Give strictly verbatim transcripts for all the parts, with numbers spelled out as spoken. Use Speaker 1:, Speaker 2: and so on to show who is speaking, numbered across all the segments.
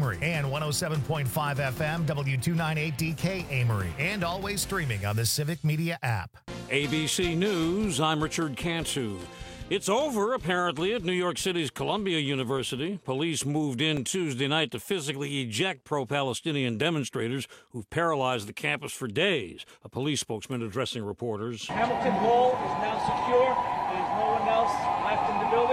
Speaker 1: Amory, and one oh seven point five F M W two ninety-eight D K Amory, and always streaming on the Civic Media app.
Speaker 2: A B C News, I'm Richard Cantu. It's over, apparently, at New York City's Columbia University. Police moved in Tuesday night to physically eject pro-Palestinian demonstrators who've paralyzed the campus for days. A police spokesman addressing reporters.
Speaker 3: Hamilton Hall is now secure. There's no one else left in the building.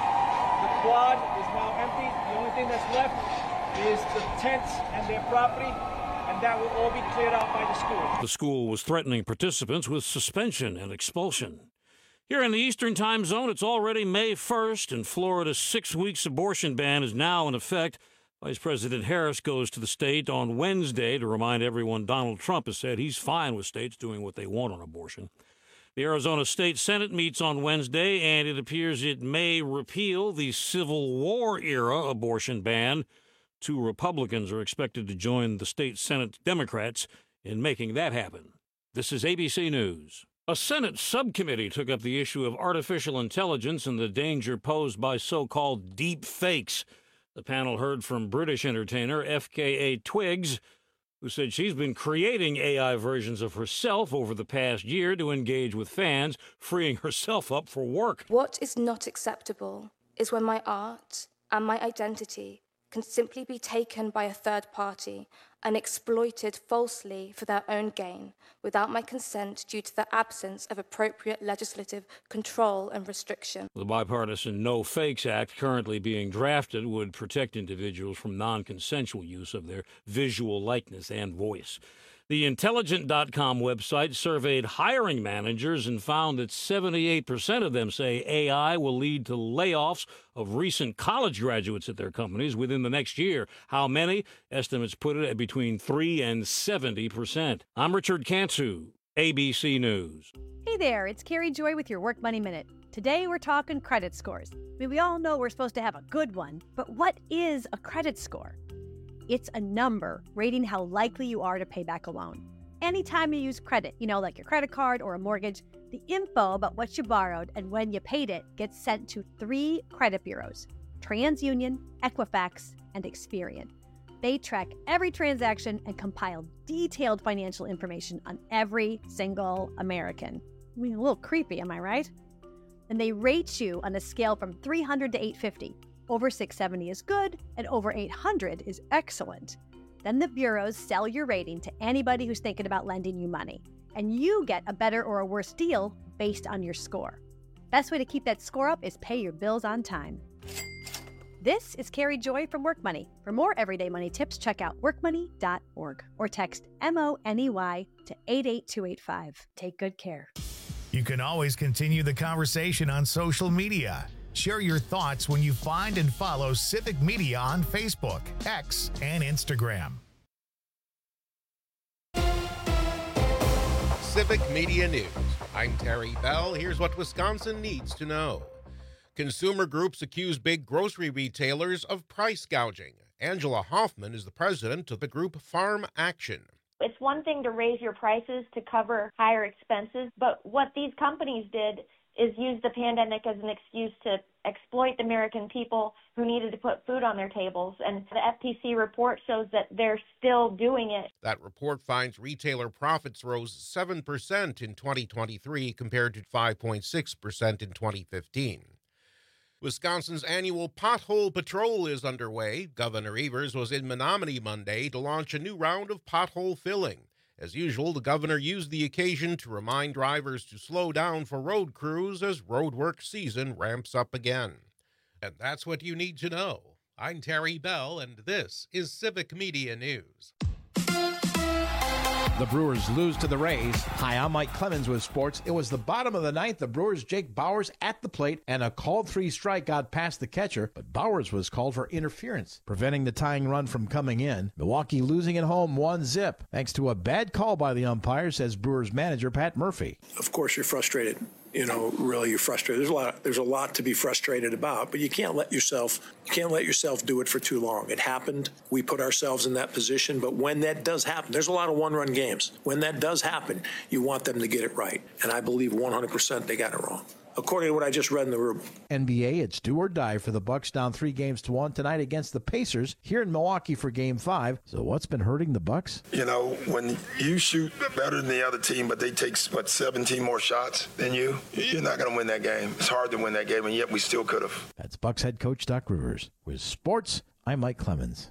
Speaker 3: The quad is now empty. The only thing that's left is the tents and their property, and that will all be cleared out by the school.
Speaker 2: The school was threatening participants with suspension and expulsion. Here in the Eastern Time Zone, it's already May first, and Florida's six-week abortion ban is now in effect. Vice President Harris goes to the state on Wednesday to remind everyone Donald Trump has said he's fine with states doing what they want on abortion. The Arizona State Senate meets on Wednesday, and it appears it may repeal the Civil War-era abortion ban. Two Republicans are expected to join the state Senate Democrats in making that happen. This is A B C News. A Senate subcommittee took up the issue of artificial intelligence and the danger posed by so-called deep fakes. The panel heard from British entertainer F K A Twigs, who said she's been creating A I versions of herself over the past year to engage with fans, freeing herself up for work.
Speaker 4: What is not acceptable is when my art and my identity can simply be taken by a third party and exploited falsely for their own gain without my consent due to the absence of appropriate legislative control and restriction.
Speaker 2: The bipartisan No Fakes Act currently being drafted would protect individuals from non-consensual use of their visual likeness and voice. The Intelligent dot com website surveyed hiring managers and found that seventy-eight percent of them say A I will lead to layoffs of recent college graduates at their companies within the next year. How many? Estimates put it at between three and seventy percent. I'm Richard Cantu, A B C News.
Speaker 5: Hey there, it's Carrie Joy with your Work Money Minute. Today we're talking credit scores. I mean, we all know we're supposed to have a good one, but what is a credit score? It's a number rating how likely you are to pay back a loan. Anytime you use credit, you know, like your credit card or a mortgage, the info about what you borrowed and when you paid it gets sent to three credit bureaus: TransUnion, Equifax, and Experian. They track every transaction and compile detailed financial information on every single American. I mean, a little creepy, am I right? And they rate you on a scale from three hundred to eight fifty. Over six seventy is good, and over eight hundred is excellent. Then the bureaus sell your rating to anybody who's thinking about lending you money, and you get a better or a worse deal based on your score. Best way to keep that score up is pay your bills on time. This is Carrie Joy from Work Money. For more everyday money tips, check out work money dot org or text M O N E Y to eight eight two eight five. Take good care.
Speaker 1: You can always continue the conversation on social media. Share your thoughts when you find and follow Civic Media on Facebook, X, and Instagram.
Speaker 6: Civic Media News. I'm Terry Bell. Here's what Wisconsin needs to know. Consumer groups accuse big grocery retailers of price gouging. Angela Hoffman is the president of the group Farm Action.
Speaker 7: It's one thing to raise your prices to cover higher expenses, but what these companies did is use the pandemic as an excuse to exploit the American people who needed to put food on their tables. And the F T C report shows that they're still doing it.
Speaker 6: That report finds retailer profits rose seven percent in twenty twenty-three compared to five point six percent in twenty fifteen. Wisconsin's annual Pothole Patrol is underway. Governor Evers was in Menominee Monday to launch a new round of pothole filling. As usual, the governor used the occasion to remind drivers to slow down for road crews as roadwork season ramps up again. And that's what you need to know. I'm Terry Bell, and this is Civic Media News.
Speaker 8: The Brewers lose to the Rays. Hi, I'm Mike Clemens with sports. It was the bottom of the ninth. The Brewers' Jake Bauers at the plate, and a called three strike got past the catcher, but Bauers was called for interference, preventing the tying run from coming in. Milwaukee losing at home one zip, thanks to a bad call by the umpire, says Brewers manager Pat Murphy.
Speaker 9: Of course, you're frustrated. You know, really, you're frustrated. There's a lot. There's a lot to be frustrated about, but you can't let yourself. You can't let yourself do it for too long. It happened. We put ourselves in that position. But when that does happen, there's a lot of one-run games. When that does happen, you want them to get it right, and I believe one hundred percent they got it wrong. according to what I just read in the room.
Speaker 8: N B A, it's do or die for the Bucks, down three games to one tonight against the Pacers here in Milwaukee for Game Five. So what's been hurting the Bucks?
Speaker 10: You know, when you shoot better than the other team, but they take what seventeen more shots than you, you're not going to win that game. It's hard to win that game, and yet we still could have.
Speaker 8: That's Bucks head coach Doc Rivers. With sports, I'm Mike Clemens.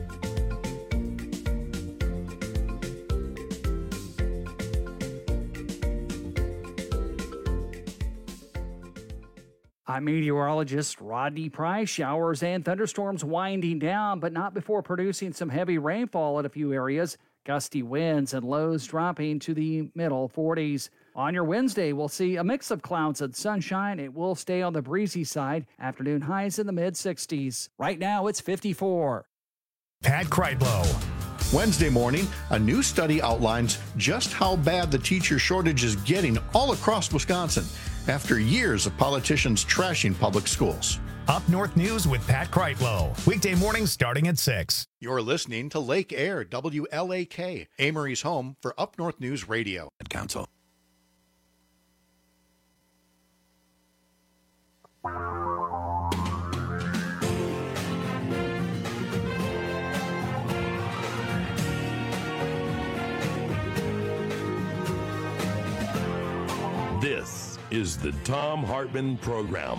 Speaker 11: I'm meteorologist Rodney Price. Showers and thunderstorms winding down, but not before producing some heavy rainfall in a few areas. Gusty winds and lows dropping to the middle forties. On your Wednesday, we'll see a mix of clouds and sunshine. It will stay on the breezy side. Afternoon highs in the mid sixties. Right now, it's fifty-four.
Speaker 1: Pat Kreitlow.
Speaker 12: Wednesday morning, a new study outlines just how bad the teacher shortage is getting all across Wisconsin after years of politicians trashing public schools.
Speaker 1: Up North News with Pat Kreitlow. Weekday mornings starting at six.
Speaker 12: You're listening to Lake Air, W L A K, Amory's home for Up North News Radio.
Speaker 13: Council. This is the Thom Hartmann Program.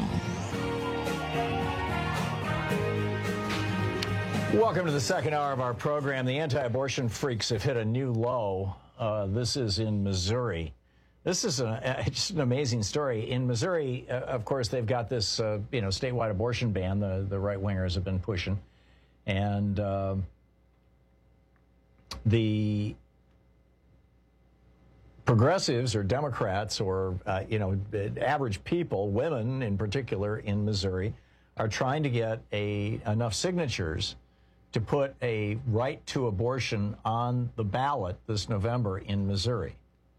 Speaker 14: Welcome to the second hour of our program. The anti-abortion freaks have hit a new low. Uh, this is in Missouri. This is a, just an amazing story. In Missouri, uh, of course, they've got this uh, you know, statewide abortion ban the, the right-wingers have been pushing. And uh, the progressives or Democrats or, uh, you know, average people, women in particular in Missouri, are trying to get a, enough signatures to put a right to abortion on the ballot this November in Missouri.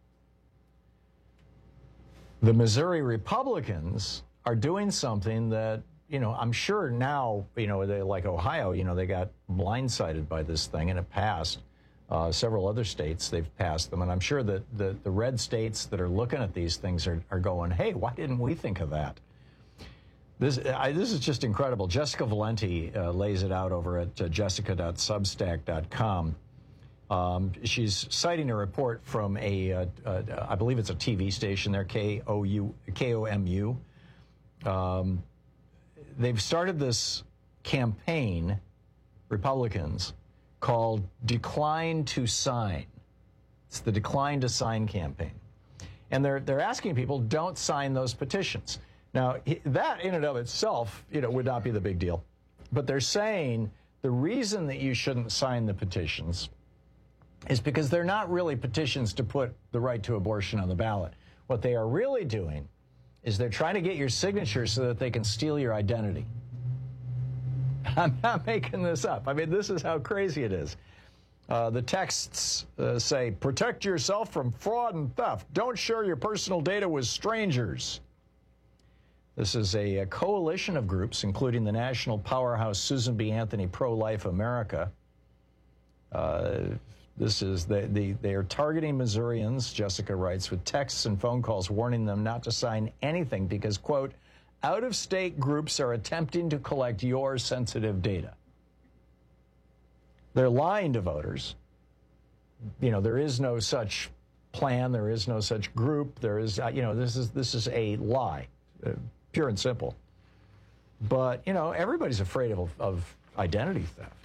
Speaker 14: The Missouri Republicans are doing something that, you know, I'm sure now, you know, they, like Ohio, you know, they got blindsided by this thing and it passed. Uh, several other states, they've passed them. And I'm sure that the, the red states that are looking at these things are, are going, hey, why didn't we think of that? This, I, this is just incredible. Jessica Valenti uh, lays it out over at uh, jessica dot substack dot com. Um, she's citing a report from a, uh, uh, I believe it's a T V station there, K O U, K O M U. Um, they've started this campaign, Republicans, called Decline to Sign. It's the Decline to Sign campaign. And they're, they're asking people, don't sign those petitions. Now, that in and of itself, you know, would not be the big deal. But they're saying the reason that you shouldn't sign the petitions is because they're not really petitions to put the right to abortion on the ballot. What they are really doing is they're trying to get your signature so that they can steal your identity. I'm not making this up. I mean, this is how crazy it is. Uh, the texts uh, say, protect yourself from fraud and theft. Don't share your personal data with strangers. This is a, a coalition of groups, including the national powerhouse Susan B. Anthony Pro-Life America. Uh, this is, the, the, they are targeting Missourians, Jessica writes, with texts and phone calls warning them not to sign anything because, quote, out-of-state groups are attempting to collect your sensitive data. They're lying to voters. You know, there is no such plan. There is no such group. There is, uh, you know, this is this is a lie, uh, pure and simple. But, you know, everybody's afraid of, of identity theft.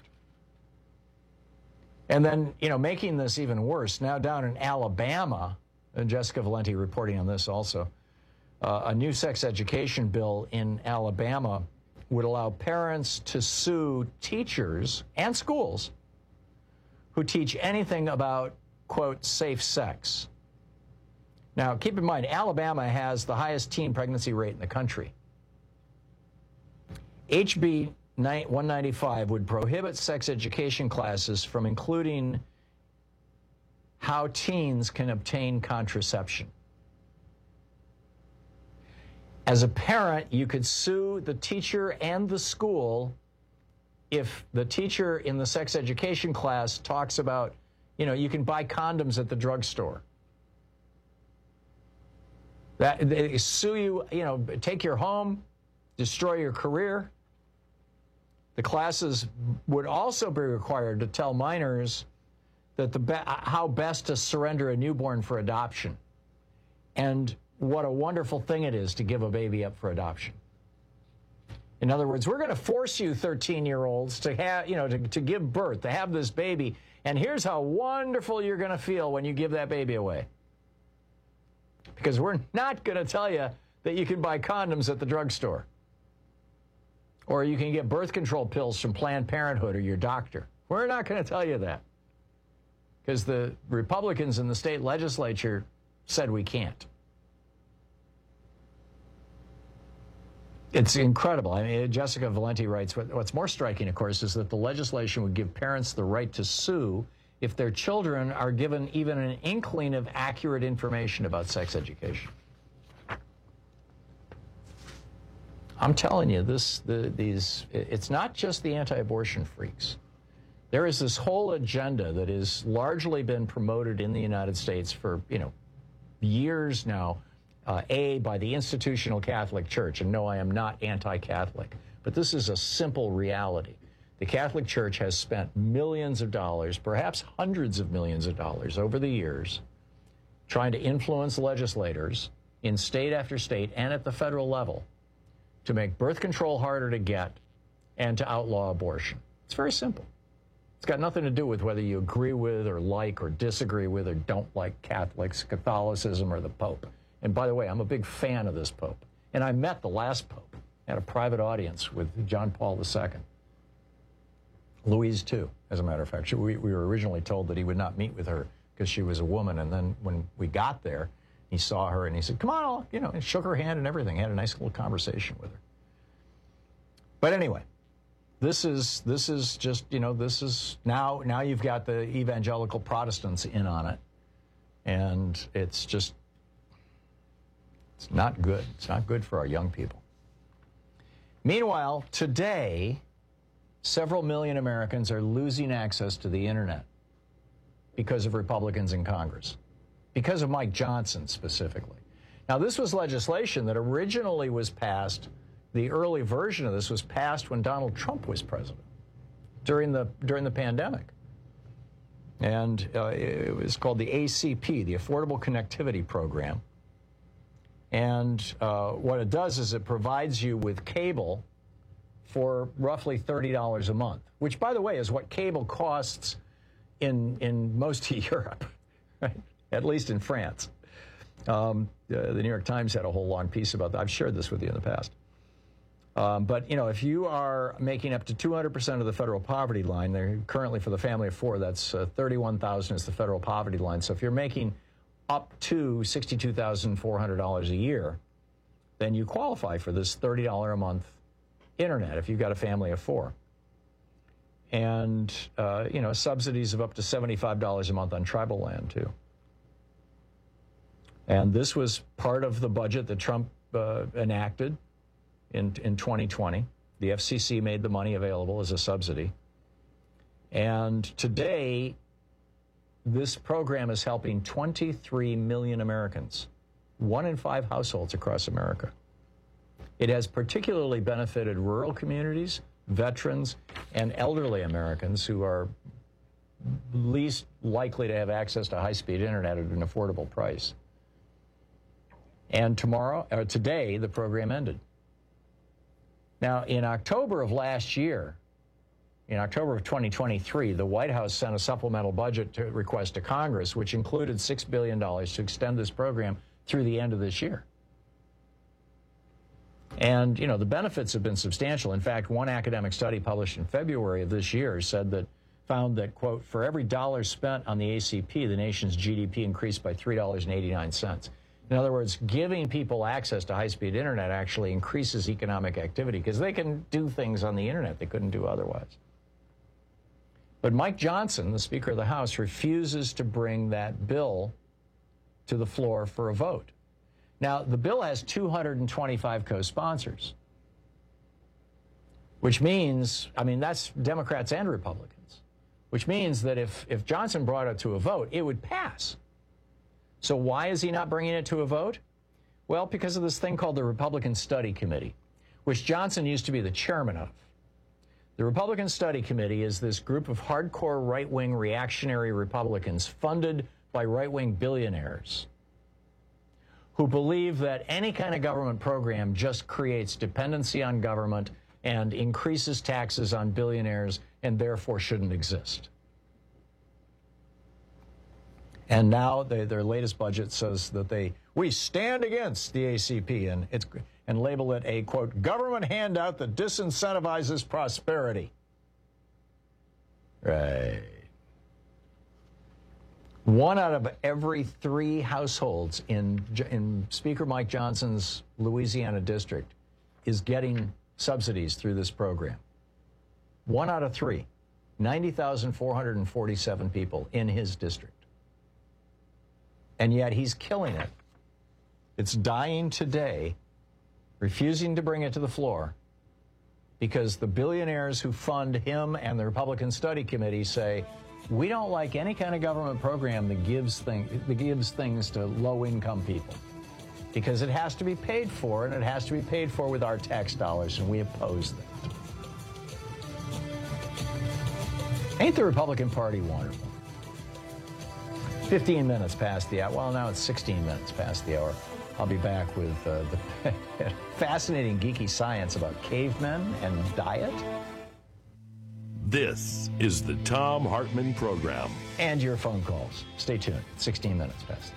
Speaker 14: And then, you know, making this even worse, now down in Alabama, and Jessica Valenti reporting on this also, Uh, a new sex education bill in Alabama would allow parents to sue teachers and schools who teach anything about, quote, safe sex. Now, keep in mind, Alabama has the highest teen pregnancy rate in the country. H B one ninety-five would prohibit sex education classes from including how teens can obtain contraception. As a parent, you could sue the teacher and the school if the teacher in the sex education class talks about, you know, you can buy condoms at the drugstore. That they sue you, you know, take your home, destroy your career. The classes would also be required to tell minors that the be- how best to surrender a newborn for adoption, and what a wonderful thing it is to give a baby up for adoption. In other words, we're going to force you thirteen-year-olds to have, you know, to, to give birth, to have this baby, and here's how wonderful you're going to feel when you give that baby away. Because we're not going to tell you that you can buy condoms at the drugstore, or you can get birth control pills from Planned Parenthood or your doctor. We're not going to tell you that, because the Republicans in the state legislature said we can't. It's incredible. I mean, Jessica Valenti writes, what's more striking, of course, is that the legislation would give parents the right to sue if their children are given even an inkling of accurate information about sex education. I'm telling you, this, the, these, it's not just the anti-abortion freaks. There is this whole agenda that has largely been promoted in the United States for, you know, years now, uh, A, by the institutional Catholic Church. And no, I am not anti-Catholic, but this is a simple reality. The Catholic Church has spent millions of dollars, perhaps hundreds of millions of dollars over the years, trying to influence legislators in state after state and at the federal level to make birth control harder to get and to outlaw abortion. It's very simple. It's got nothing to do with whether you agree with or like or disagree with or don't like Catholics, Catholicism, or the Pope. And by the way, I'm a big fan of this Pope. And I met the last Pope at a private audience with John Paul the Second. Louise, too, as a matter of fact. We, we were originally told that he would not meet with her because she was a woman. And then when we got there, he saw her and he said, come on, you know, and shook her hand and everything. Had a nice little conversation with her. But anyway, this is this is just, you know, this is now, now you've got the evangelical Protestants in on it. And it's just, it's not good. It's not good for our young people. Meanwhile, today, several million Americans are losing access to the internet because of Republicans in Congress, because of Mike Johnson specifically. Now, this was legislation that originally was passed, the early version of this was passed when Donald Trump was president during the, during the pandemic. And uh, it was called the A C P, the Affordable Connectivity Program. And uh, what it does is it provides you with cable for roughly thirty dollars a month, which, by the way, is what cable costs in, in most of Europe, right? At least in France. Um, uh, the New York Times had a whole long piece about that. I've shared this with you in the past. Um, but, you know, if you are making up to two hundred percent of the federal poverty line, they're currently for the family of four, that's uh, thirty-one thousand dollars is the federal poverty line. So if you're making up to sixty-two thousand four hundred dollars a year, then you qualify for this thirty dollars a month internet if you've got a family of four. And, uh, you know, subsidies of up to seventy-five dollars a month on tribal land, too. And this was part of the budget that Trump uh, enacted in, in twenty twenty. The F C C made the money available as a subsidy. And today, this program is helping twenty-three million Americans, one in five households across America. It has particularly benefited rural communities, veterans, and elderly Americans who are least likely to have access to high-speed internet at an affordable price. And tomorrow, or today, the program ended. Now, in October of last year, in October of twenty twenty-three, the White House sent a supplemental budget to request to Congress, which included six billion dollars to extend this program through the end of this year. And, you know, the benefits have been substantial. In fact, one academic study published in February of this year said that, found that, quote, for every dollar spent on the A C P, the nation's G D P increased by three dollars and eighty-nine cents. In other words, giving people access to high-speed internet actually increases economic activity because they can do things on the internet they couldn't do otherwise. But Mike Johnson, the Speaker of the House, refuses to bring that bill to the floor for a vote. Now, the bill has two hundred twenty-five co-sponsors, which means, I mean, that's Democrats and Republicans, which means that if, if Johnson brought it to a vote, it would pass. So why is he not bringing it to a vote? Well, because of this thing called the Republican Study Committee, which Johnson used to be the chairman of. The Republican Study Committee is this group of hardcore right-wing reactionary Republicans funded by right-wing billionaires who believe that any kind of government program just creates dependency on government and increases taxes on billionaires and therefore shouldn't exist. And now they, their latest budget says that they, we stand against the A C P and, it's, and label it a, quote, government handout that disincentivizes prosperity. Right. One out of every three households in, in Speaker Mike Johnson's Louisiana district is getting subsidies through this program. One out of three. ninety thousand four hundred forty-seven people in his district. And yet he's killing it. It's dying today, refusing to bring it to the floor, because the billionaires who fund him and the Republican Study Committee say, we don't like any kind of government program that gives, thing, that gives things to low-income people, because it has to be paid for, and it has to be paid for with our tax dollars, and we oppose that. Ain't the Republican Party wonderful? fifteen minutes past the hour. Well, now it's sixteen minutes past the hour. I'll be back with uh, the fascinating geeky science about cavemen and diet.
Speaker 13: This is the Thom Hartmann Program.
Speaker 14: And your phone calls. Stay tuned. sixteen minutes past.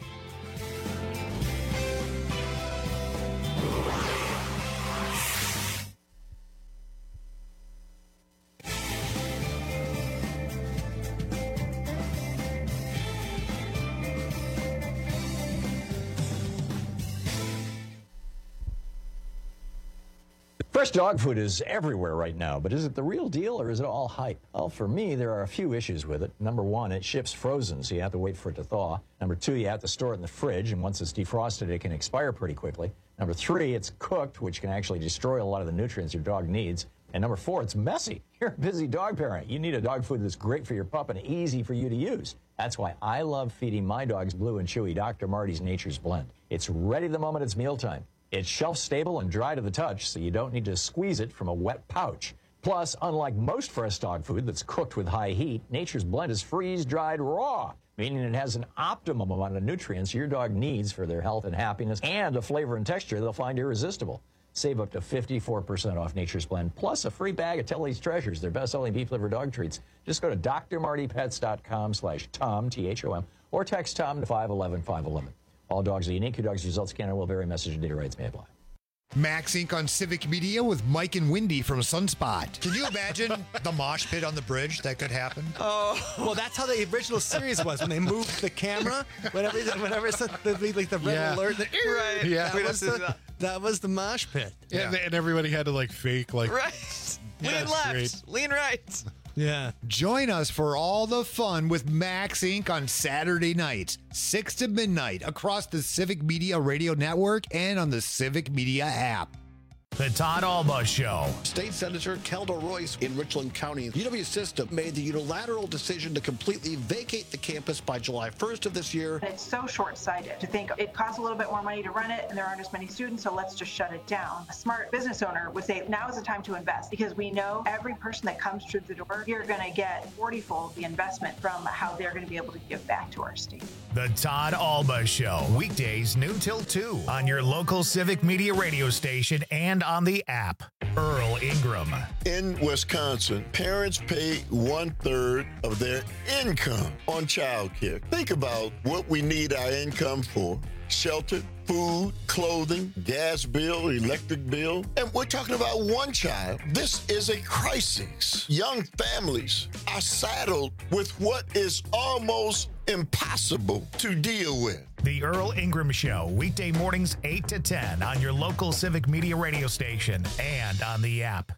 Speaker 14: Fresh dog food is everywhere right now, but is it the real deal or is it all hype? Well, for me, there are a few issues with it. Number one, it ships frozen, so you have to wait for it to thaw. Number two, you have to store it in the fridge, and once it's defrosted, it can expire pretty quickly. Number three, it's cooked, which can actually destroy a lot of the nutrients your dog needs. And number four, it's messy. You're a busy dog parent. You need a dog food that's great for your pup and easy for you to use. That's why I love feeding my dogs Blue and Chewy Doctor Marty's Nature's Blend. It's ready the moment it's mealtime. It's shelf-stable and dry to the touch, so you don't need to squeeze it from a wet pouch. Plus, unlike most fresh dog food that's cooked with high heat, Nature's Blend is freeze-dried raw, meaning it has an optimum amount of nutrients your dog needs for their health and happiness, and a flavor and texture they'll find irresistible. Save up to fifty-four percent off Nature's Blend, plus a free bag of Telly's Treasures, their best-selling beef liver dog treats. Just go to d r marty pets dot com slash Tom, T H O M, or text Tom to five one one five one one. All dogs are unique. Your dog's results can and will vary. Message and data rights may apply.
Speaker 15: Max Incorporated on Civic Media with Mike and Wendy from Sunspot.
Speaker 16: Can you imagine the mosh pit on the bridge that could happen?
Speaker 17: Oh, well, that's how the original series was when they moved the camera. Whenever, whenever it's the, the, like the red
Speaker 16: Yeah.
Speaker 17: alert, the, right?
Speaker 16: Yeah.
Speaker 17: that was the, that was the mosh pit.
Speaker 18: Yeah. And, and everybody had to like fake like
Speaker 19: Right. Lean
Speaker 18: That's
Speaker 19: left,
Speaker 18: great.
Speaker 19: lean right.
Speaker 17: Yeah.
Speaker 15: Join us for all the fun with Max Incorporated on Saturday nights, six to midnight, across the Civic Media Radio Network and on the Civic Media app.
Speaker 1: The Todd Alba Show.
Speaker 12: State Senator Keldor Royce in Richland County. U W System made the unilateral decision to completely vacate the campus by July first of this year.
Speaker 20: It's so short-sighted to think it costs a little bit more money to run it and there aren't as many students, so let's just shut it down. A smart business owner would say now is the time to invest, because we know every person that comes through the door, you're going to get forty-fold the investment from how they're going to be able to give back to our state.
Speaker 1: The Todd Alba Show. Weekdays noon till two on your local Civic Media radio station and on the app. Earl Ingram.
Speaker 21: In Wisconsin, parents pay one-third of their income on childcare. Think about what we need our income for. Shelter, food, clothing, gas bill, electric bill. And we're talking about one child. This is a crisis. Young families are saddled with what is almost impossible to deal with.
Speaker 1: The Earl Ingram Show, weekday mornings eight to ten on your local Civic Media radio station and on the app.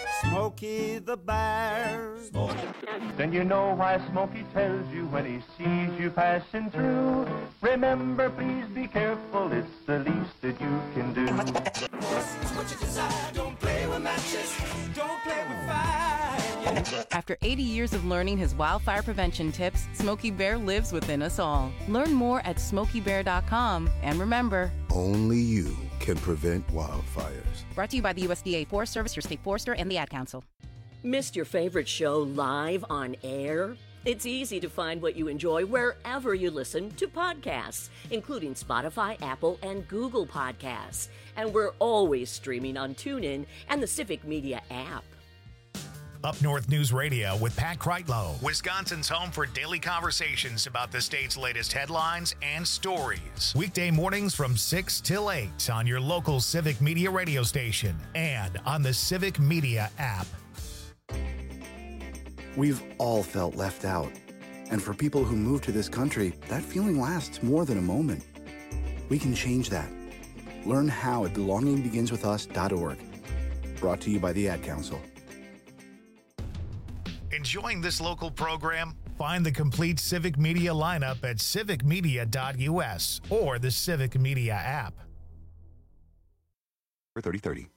Speaker 22: Smokey the Bear. Then you know why Smokey tells you when he sees you passing through. Remember, please be careful, it's the least that you can do.
Speaker 23: What you desire, don't play with matches, don't play with fire.
Speaker 3: After eighty years of learning his wildfire prevention tips, Smokey Bear lives within us all. Learn more at smokey bear dot com. And remember,
Speaker 19: only you can prevent wildfires.
Speaker 3: Brought to you by the U S D A Forest Service, your state forester, and the Ad Council.
Speaker 23: Missed your favorite show live on air? It's easy to find what you enjoy wherever you listen to podcasts, including Spotify, Apple, and Google Podcasts. And we're always streaming on TuneIn and the Civic Media app.
Speaker 1: Up North News Radio with Pat Kreitlow, Wisconsin's home for daily conversations about the state's latest headlines and stories. Weekday mornings from six till eight on your local Civic Media radio station and on the Civic Media app.
Speaker 24: We've all felt left out. And for people who move to this country, that feeling lasts more than a moment. We can change that. Learn how at belonging begins with us dot org. Brought to you by the Ad Council.
Speaker 1: Enjoying this local program? Find the complete Civic Media lineup at civic media dot u s or the Civic Media app.
Speaker 24: thirty thirty.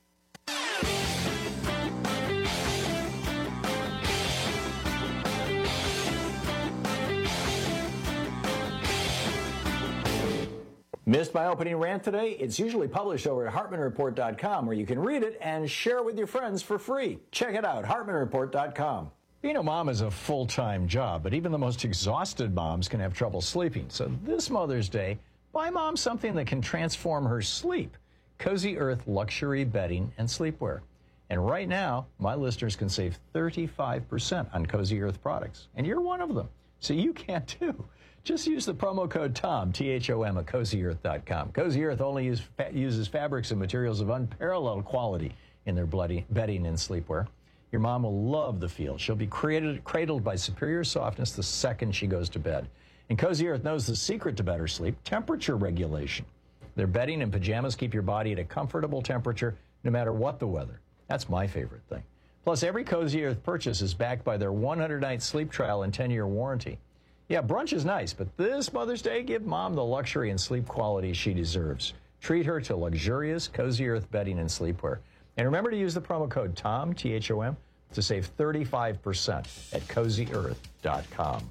Speaker 14: Missed my opening rant today? It's usually published over at hartman report dot com, where you can read it and share it with your friends for free. Check it out, hartman report dot com. Being a mom is a full-time job, but even the most exhausted moms can have trouble sleeping. So this Mother's Day, buy mom something that can transform her sleep. Cozy Earth luxury bedding and sleepwear. And right now, my listeners can save thirty-five percent on Cozy Earth products. And you're one of them, so you can too. Just use the promo code TOM, T H O M, at cozy earth dot com. Cozy Earth only use, fa- uses fabrics and materials of unparalleled quality in their bloody bedding and sleepwear. Your mom will love the feel. She'll be created, cradled by superior softness the second she goes to bed. And Cozy Earth knows the secret to better sleep, temperature regulation. Their bedding and pajamas keep your body at a comfortable temperature no matter what the weather. That's my favorite thing. Plus, every Cozy Earth purchase is backed by their one hundred night sleep trial and ten year warranty. Yeah, brunch is nice, but this Mother's Day, give mom the luxury and sleep quality she deserves. Treat her to luxurious Cozy Earth bedding and sleepwear. And remember to use the promo code TOM, T H O M, to save thirty-five percent at cozy earth dot com.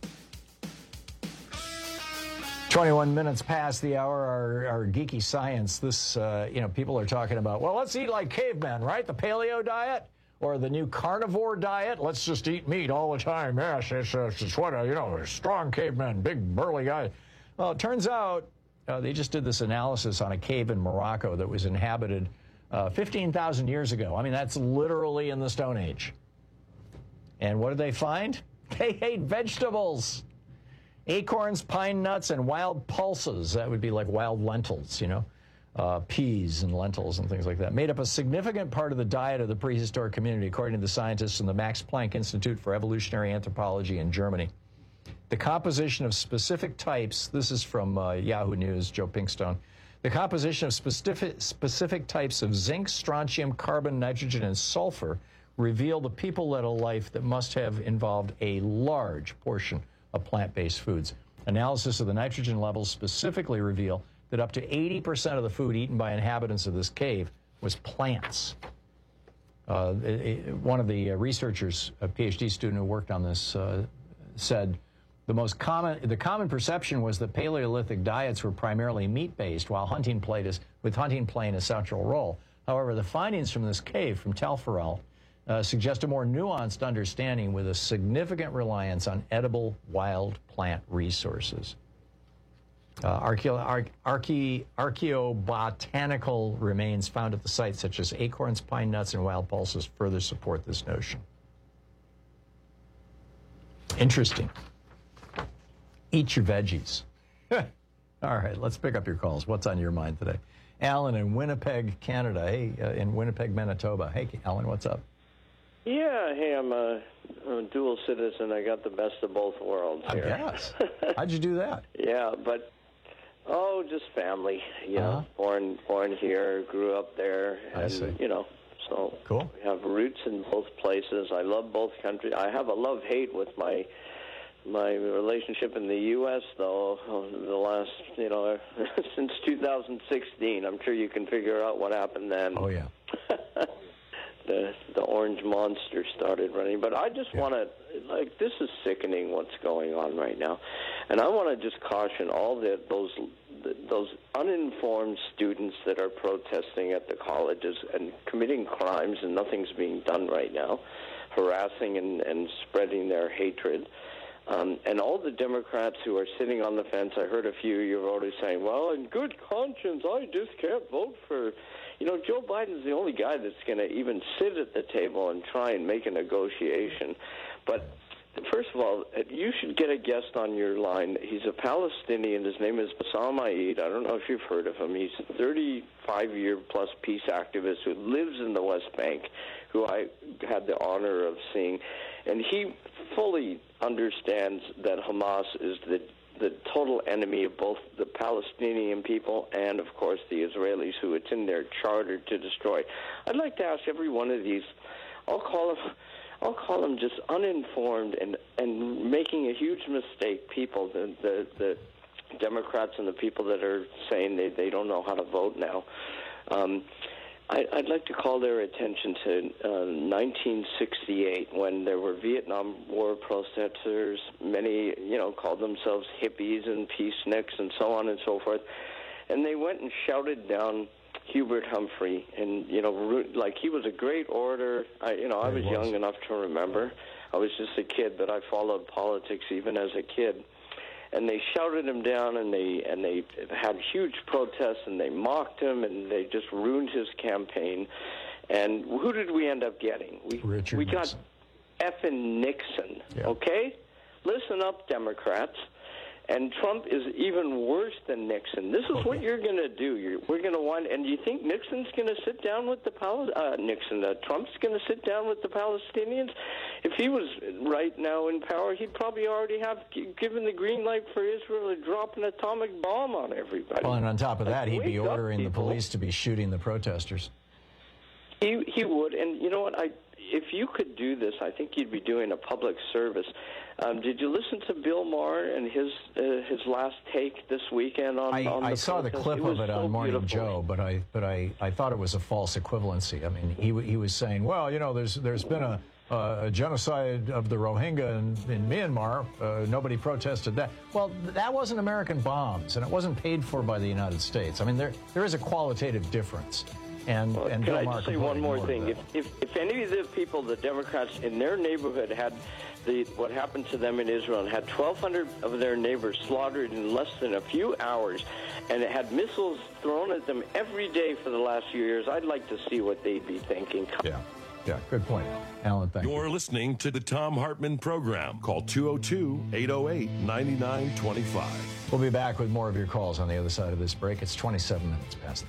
Speaker 14: twenty-one minutes past the hour, our, our geeky science. This, uh, you know, people are talking about, well, let's eat like cavemen, right? The paleo diet or the new carnivore diet. Let's just eat meat all the time. Yes, it's, uh, it's what, a, you know, strong cavemen, big burly guy. Well, it turns out uh, they just did this analysis on a cave in Morocco that was inhabited uh, fifteen thousand years ago. I mean, that's literally in the Stone Age. And what did they find? They ate vegetables. Acorns, pine nuts, and wild pulses. That would be like wild lentils, you know, uh, peas and lentils and things like that. Made up a significant part of the diet of the prehistoric community, according to the scientists in the Max Planck Institute for Evolutionary Anthropology in Germany. The composition of specific types, this is from uh, Yahoo News, Joe Pinkstone. The composition of specific, specific types of zinc, strontium, carbon, nitrogen, and sulfur reveal the people-led a life that must have involved a large portion of plant-based foods. Analysis of the nitrogen levels specifically reveal that up to eighty percent of the food eaten by inhabitants of this cave was plants. Uh, it, it, one of the uh, researchers, a PhD student who worked on this, uh, said the most common, the common perception was that Paleolithic diets were primarily meat-based, while hunting played as, with hunting playing a central role. However, the findings from this cave, from Talfarel, Uh, suggest a more nuanced understanding with a significant reliance on edible wild plant resources. Uh, archeo arche arche archaeobotanical remains found at the site, such as acorns, pine nuts, and wild pulses, further support this notion. Interesting. Eat your veggies. All right, let's pick up your calls. What's on your mind today? Alan in Winnipeg, Canada. Hey, uh, in Winnipeg, Manitoba. Hey, Alan, what's up?
Speaker 25: Yeah, hey, I'm a, I'm a dual citizen. I got the best of both worlds here.
Speaker 14: I guess. How'd you do that?
Speaker 25: Yeah, but, oh, just family. You
Speaker 14: Uh-huh.
Speaker 25: know, born born here, grew up there. And,
Speaker 14: I see.
Speaker 25: You know, so
Speaker 14: cool.
Speaker 25: We have roots in both places. I love both countries. I have a love-hate with my my relationship in the U S, though, the last, you know, since two thousand sixteen. I'm sure you can figure out what happened then.
Speaker 14: Oh, yeah.
Speaker 25: the the orange monster started running. But I just want to, like, this is sickening what's going on right now, and I want to just caution all the, those those uninformed students that are protesting at the colleges and committing crimes, and nothing's being done right now, harassing and, and spreading their hatred. Um, and all the Democrats who are sitting on the fence, I heard a few of your voters saying, well, in good conscience, I just can't vote for... You know, Joe Biden's the only guy that's going to even sit at the table and try and make a negotiation. But first of all, you should get a guest on your line. He's a Palestinian. His name is Bassam Eid. I don't know if you've heard of him. He's a thirty-five-year-plus peace activist who lives in the West Bank, who I had the honor of seeing. And he fully understands that Hamas is the the total enemy of both the Palestinian people and, of course, the Israelis, who it's in their charter to destroy. I'd like to ask every one of these, I'll call them, I'll call them just uninformed and, and making a huge mistake people, the, the, the Democrats and the people that are saying they, they don't know how to vote now. Um, I, I'd like to call their attention to uh, nineteen sixty-eight, when there were Vietnam War protesters. Many, you know, called themselves hippies and peaceniks and so on and so forth. And they went and shouted down Hubert Humphrey. And, you know, like, he was a great orator. I, you know, I was, was young enough to remember. I was just a kid, but I followed politics even as a kid. And they shouted him down, and they and they had huge protests, and they mocked him, and they just ruined his campaign. And who did we end up getting? We
Speaker 14: Richard
Speaker 25: we got
Speaker 14: Nixon.
Speaker 25: effing Nixon.
Speaker 14: Yeah.
Speaker 25: Okay, listen up, Democrats. And Trump is even worse than Nixon. This is okay. What you're going to do. You're, we're going to want. And do you think Nixon's going to sit down with the Pal- uh, Nixon? Uh, Trump's going to sit down with the Palestinians? If he was right now in power, he'd probably already have g- given the green light for Israel to drop an atomic bomb on everybody.
Speaker 14: Well, and on top of that,
Speaker 25: like,
Speaker 14: he'd be ordering
Speaker 25: up,
Speaker 14: the police to be shooting the protesters.
Speaker 25: He he would. And you know what? I if you could do this, I think you'd be doing a public service. Um, did you listen to Bill Maher and his uh, his last take this weekend on?
Speaker 14: I,
Speaker 25: on the
Speaker 14: I saw
Speaker 25: protest?
Speaker 14: the clip
Speaker 25: it
Speaker 14: of it
Speaker 25: so
Speaker 14: on Morning
Speaker 25: beautiful.
Speaker 14: Joe, but I but I, I thought it was a false equivalency. I mean, he he was saying, well, you know, there's there's been a, uh, a genocide of the Rohingya in, in Myanmar. Uh, nobody protested that. Well, that wasn't American bombs, and it wasn't paid for by the United States. I mean, there there is a qualitative difference. And,
Speaker 25: well,
Speaker 14: and
Speaker 25: can
Speaker 14: Bill
Speaker 25: I
Speaker 14: Maher
Speaker 25: just say one more
Speaker 14: ignored
Speaker 25: thing? If, if if any of the people, the Democrats in their neighborhood had the what happened to them in Israel and had twelve hundred of their neighbors slaughtered in less than a few hours, and it had missiles thrown at them every day for the last few years, I'd like to see what they'd be thinking.
Speaker 14: Yeah, yeah, good point. Alan, thank you.
Speaker 13: You're listening to the Tom Hartman Program. Call two oh two, eight oh eight, nine nine two five.
Speaker 14: We'll be back with more of your calls on the other side of this break. It's twenty-seven minutes past.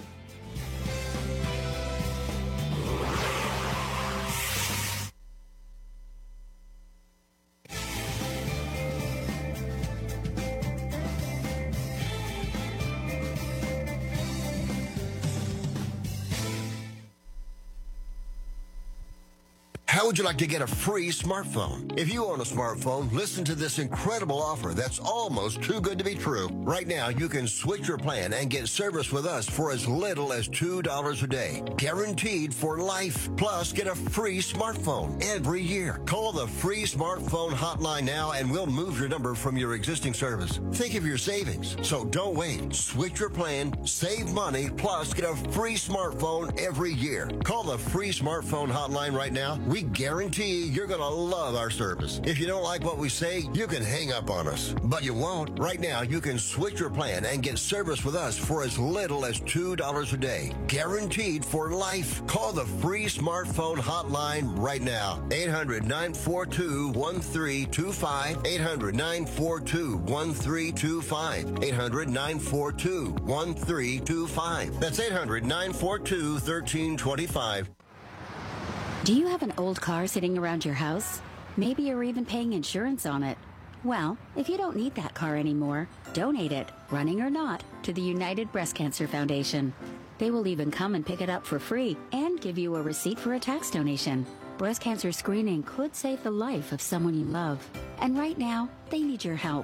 Speaker 2: How would you like to get a free smartphone? If you own a smartphone, listen to this incredible offer that's almost too good to be true. Right now, you can switch your plan and get service with us for as little as two dollars a day. Guaranteed for life. Plus, get a free smartphone every year. Call the free smartphone hotline now and we'll move your number from your existing service. Think of your savings. So don't wait. Switch your plan, save money, plus get a free smartphone every year. Call the free smartphone hotline right now. We guarantee you're going to love our service. If you don't like what we say, you can hang up on us. But you won't. Right now, you can switch your plan and get service with us for as little as two dollars a day. Guaranteed for life. Call the free smartphone hotline right now. eight hundred, nine four two, one three two five. eight hundred, nine four two, one three two five. eight hundred, nine four two, one three two five. That's eight hundred, nine four two, one three two five.
Speaker 4: Do you have an old car sitting around your house? Maybe you're even paying insurance on it. Well, if you don't need that car anymore, donate it, running or not, to the United Breast Cancer Foundation. They will even come and pick it up for free and give you a receipt for a tax donation. Breast cancer screening could save the life of someone you love. And right now, they need your help.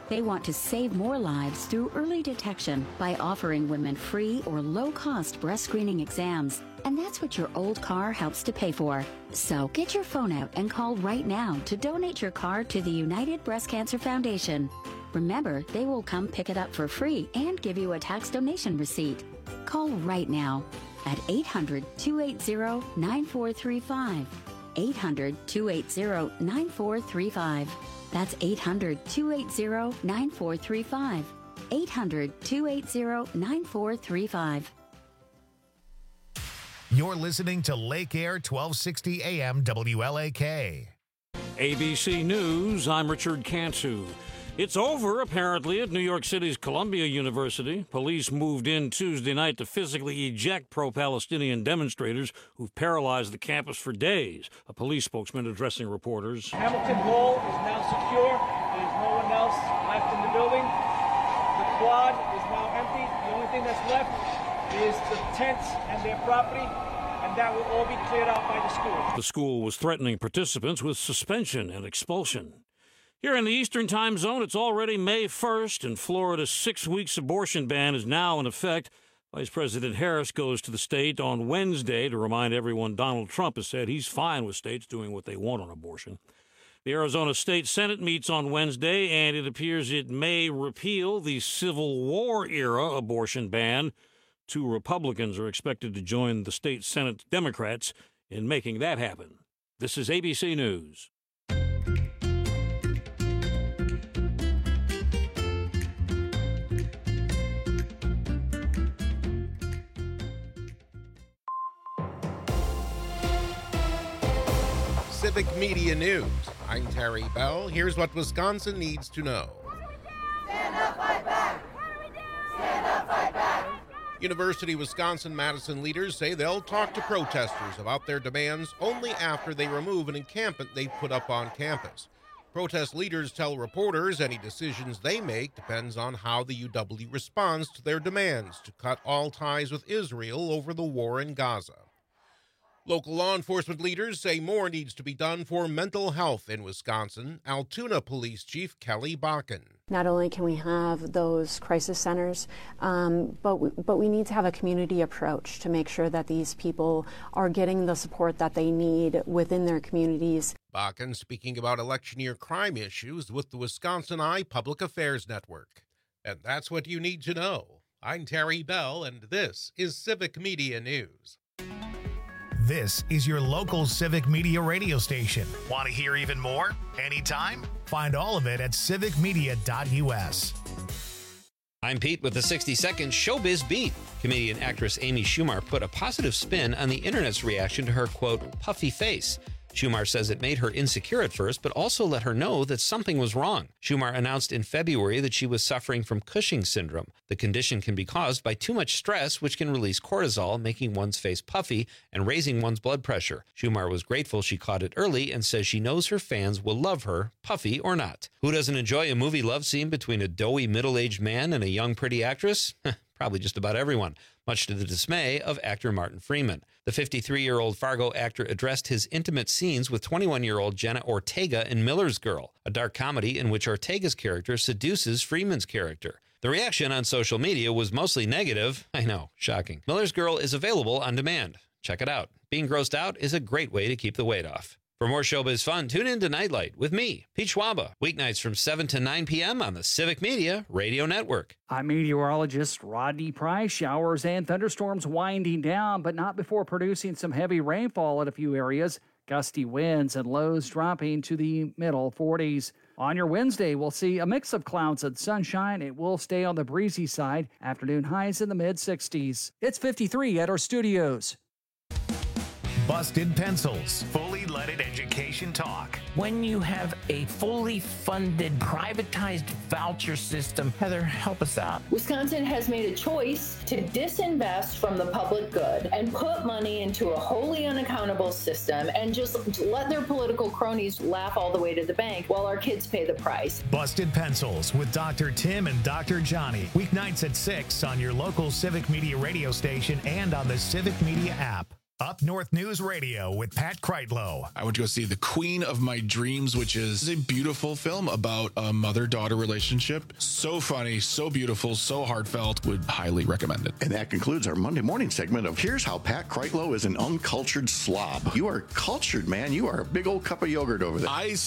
Speaker 4: They want to save more lives through early detection by offering women free or low-cost breast screening exams. And that's what your old car helps to pay for. So get your phone out and call right now to donate your car to the United Breast Cancer Foundation. Remember, they will come pick it up for free and give you a tax donation receipt. Call right now at eight hundred, two eight zero, nine four three five. eight hundred, two eight zero, nine four three five. That's eight hundred, two eight zero, nine four three five. eight hundred, two eight zero, nine four three five.
Speaker 1: You're listening to Lake Air twelve sixty A M W L A K.
Speaker 5: A B C News, I'm Richard Cantu. It's over, apparently, at New York City's Columbia University. Police moved in Tuesday night to physically eject pro-Palestinian demonstrators who've paralyzed the campus for days. A police spokesman addressing reporters.
Speaker 6: Hamilton Hall is now secure. There's no one else left in the building. The quad is now empty. The only thing that's left is the tents and their property, and that will all be cleared out by the school.
Speaker 5: The school was threatening participants with suspension and expulsion. Here in the Eastern Time Zone, it's already May first, and Florida's six weeks abortion ban is now in effect. Vice President Harris goes to the state on Wednesday to remind everyone Donald Trump has said he's fine with states doing what they want on abortion. The Arizona State Senate meets on Wednesday, and it appears it may repeal the Civil War-era abortion ban. Two Republicans are expected to join the state Senate Democrats in making that happen. This is A B C News.
Speaker 7: Civic Media News. I'm Terry Bell. Here's what Wisconsin needs to know.
Speaker 9: Stand up, fight back. Stand up, fight back.
Speaker 7: University of Wisconsin-Madison leaders say they'll talk to protesters about their demands only after they remove an encampment they put up on campus. Protest leaders tell reporters any decisions they make depends on how the U W responds to their demands to cut all ties with Israel over the war in Gaza. Local law enforcement leaders say more needs to be done for mental health in Wisconsin. Altoona Police Chief Kelly Bakken.
Speaker 10: Not only can we have those crisis centers, um, but, we, but we need to have a community approach to make sure that these people are getting the support that they need within their communities.
Speaker 7: Bakken speaking about election year crime issues with the Wisconsin Eye Public Affairs Network. And that's what you need to know. I'm Terry Bell, and this is Civic Media News.
Speaker 1: This is your local Civic Media radio station. Want to hear even more? Anytime? Find all of it at civic media dot u s.
Speaker 26: I'm Pete with the sixty second Showbiz Beat. Comedian actress Amy Schumer put a positive spin on the internet's reaction to her, quote, puffy face. Schumer says it made her insecure at first, but also let her know that something was wrong. Schumer announced in February that she was suffering from Cushing syndrome. The condition can be caused by too much stress, which can release cortisol, making one's face puffy and raising one's blood pressure. Schumer was grateful she caught it early and says she knows her fans will love her, puffy or not. Who doesn't enjoy a movie love scene between a doughy middle-aged man and a young pretty actress? Probably just about everyone, much to the dismay of actor Martin Freeman. The fifty-three-year-old Fargo actor addressed his intimate scenes with twenty-one-year-old Jenna Ortega in Miller's Girl, a dark comedy in which Ortega's character seduces Freeman's character. The reaction on social media was mostly negative. I know, shocking. Miller's Girl is available on demand. Check it out. Being grossed out is a great way to keep the weight off. For more showbiz fun, tune in to Nightlight with me, Pete Schwaba, weeknights from seven to nine p.m. on the Civic Media Radio Network.
Speaker 11: I'm meteorologist Rodney Price. Showers and thunderstorms winding down, but not before producing some heavy rainfall in a few areas. Gusty winds and lows dropping to the middle forties. On your Wednesday, we'll see a mix of clouds and sunshine. It will stay on the breezy side. Afternoon highs in the mid sixties. It's fifty-three at our studios.
Speaker 1: Busted Pencils, fully leaded education talk.
Speaker 27: When you have a fully funded, privatized voucher system, Heather, help us out.
Speaker 28: Wisconsin has made a choice to disinvest from the public good and put money into a wholly unaccountable system and just let their political cronies laugh all the way to the bank while our kids pay the price.
Speaker 1: Busted Pencils with Doctor Tim and Doctor Johnny. Weeknights at six on your local Civic Media radio station and on the Civic Media app. Up North News Radio with Pat Kreitlow.
Speaker 8: I went to go see The Queen of My Dreams, which is a beautiful film about a mother-daughter relationship. So funny, so beautiful, so heartfelt. Would highly recommend it.
Speaker 12: And that concludes our Monday morning segment of Here's How Pat Kreitlow is an Uncultured Slob. You are cultured, man. You are a big old cup of yogurt over there.
Speaker 8: I...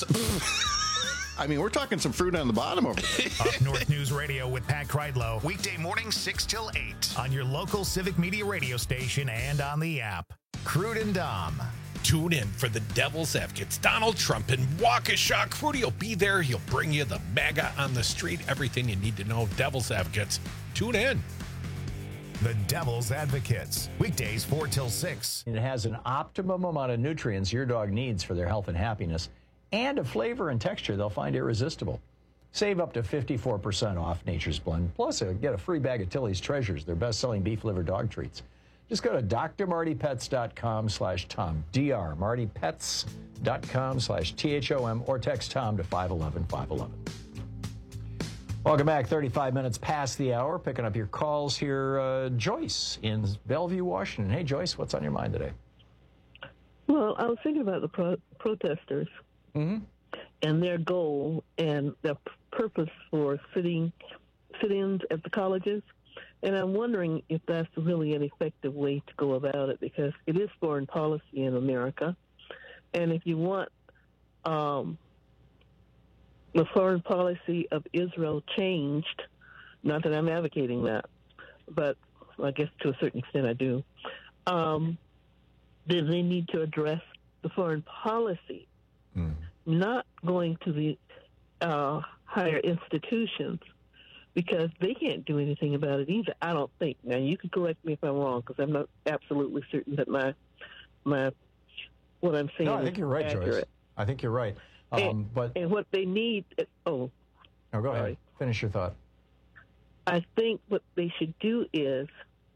Speaker 12: I mean, we're talking some fruit on the bottom over there.
Speaker 1: Up North News Radio with Pat Kreitlow. Weekday mornings six till eight on your local Civic Media radio station and on the app. Crude and Dom.
Speaker 15: Tune in for the Devil's Advocates. Donald Trump in Waukesha. Crudy will be there. He'll bring you the MAGA on the street, everything you need to know. Devil's Advocates. Tune in.
Speaker 1: The Devil's Advocates. Weekdays four till six.
Speaker 14: It has an optimum amount of nutrients your dog needs for their health and happiness, and a flavor and texture they'll find irresistible. Save up to fifty-four percent off Nature's Blend. Plus, uh, get a free bag of Tilly's Treasures, their best-selling beef liver dog treats. Just go to d r marty pets dot com slash Tom, D R marty pets dot com slash T H O M, or text Tom to five one one, five one one. Welcome back, thirty-five minutes past the hour. Picking up your calls here, uh, Joyce in Bellevue, Washington. Hey, Joyce, what's on your mind today?
Speaker 16: Well, I was thinking about the pro- protesters
Speaker 14: mm-hmm.
Speaker 16: and their goal and their p- purpose for sitting, sit-ins at the colleges. And I'm wondering if that's really an effective way to go about it, because it is foreign policy in America. And if you want um, the foreign policy of Israel changed, not that I'm advocating that, but I guess to a certain extent I do, um, then they need to address the foreign policy, mm. not going to the uh, higher institutions, because they can't do anything about it either, I don't think. Now, you can correct me if I'm wrong, because I'm not absolutely certain that my my what I'm saying
Speaker 14: no, I think
Speaker 16: is
Speaker 14: you're right,
Speaker 16: accurate.
Speaker 14: Joyce. I think you're right. Um,
Speaker 16: and,
Speaker 14: but
Speaker 16: and what they need, oh.
Speaker 14: No, go
Speaker 16: sorry.
Speaker 14: ahead. Finish your thought.
Speaker 16: I think what they should do is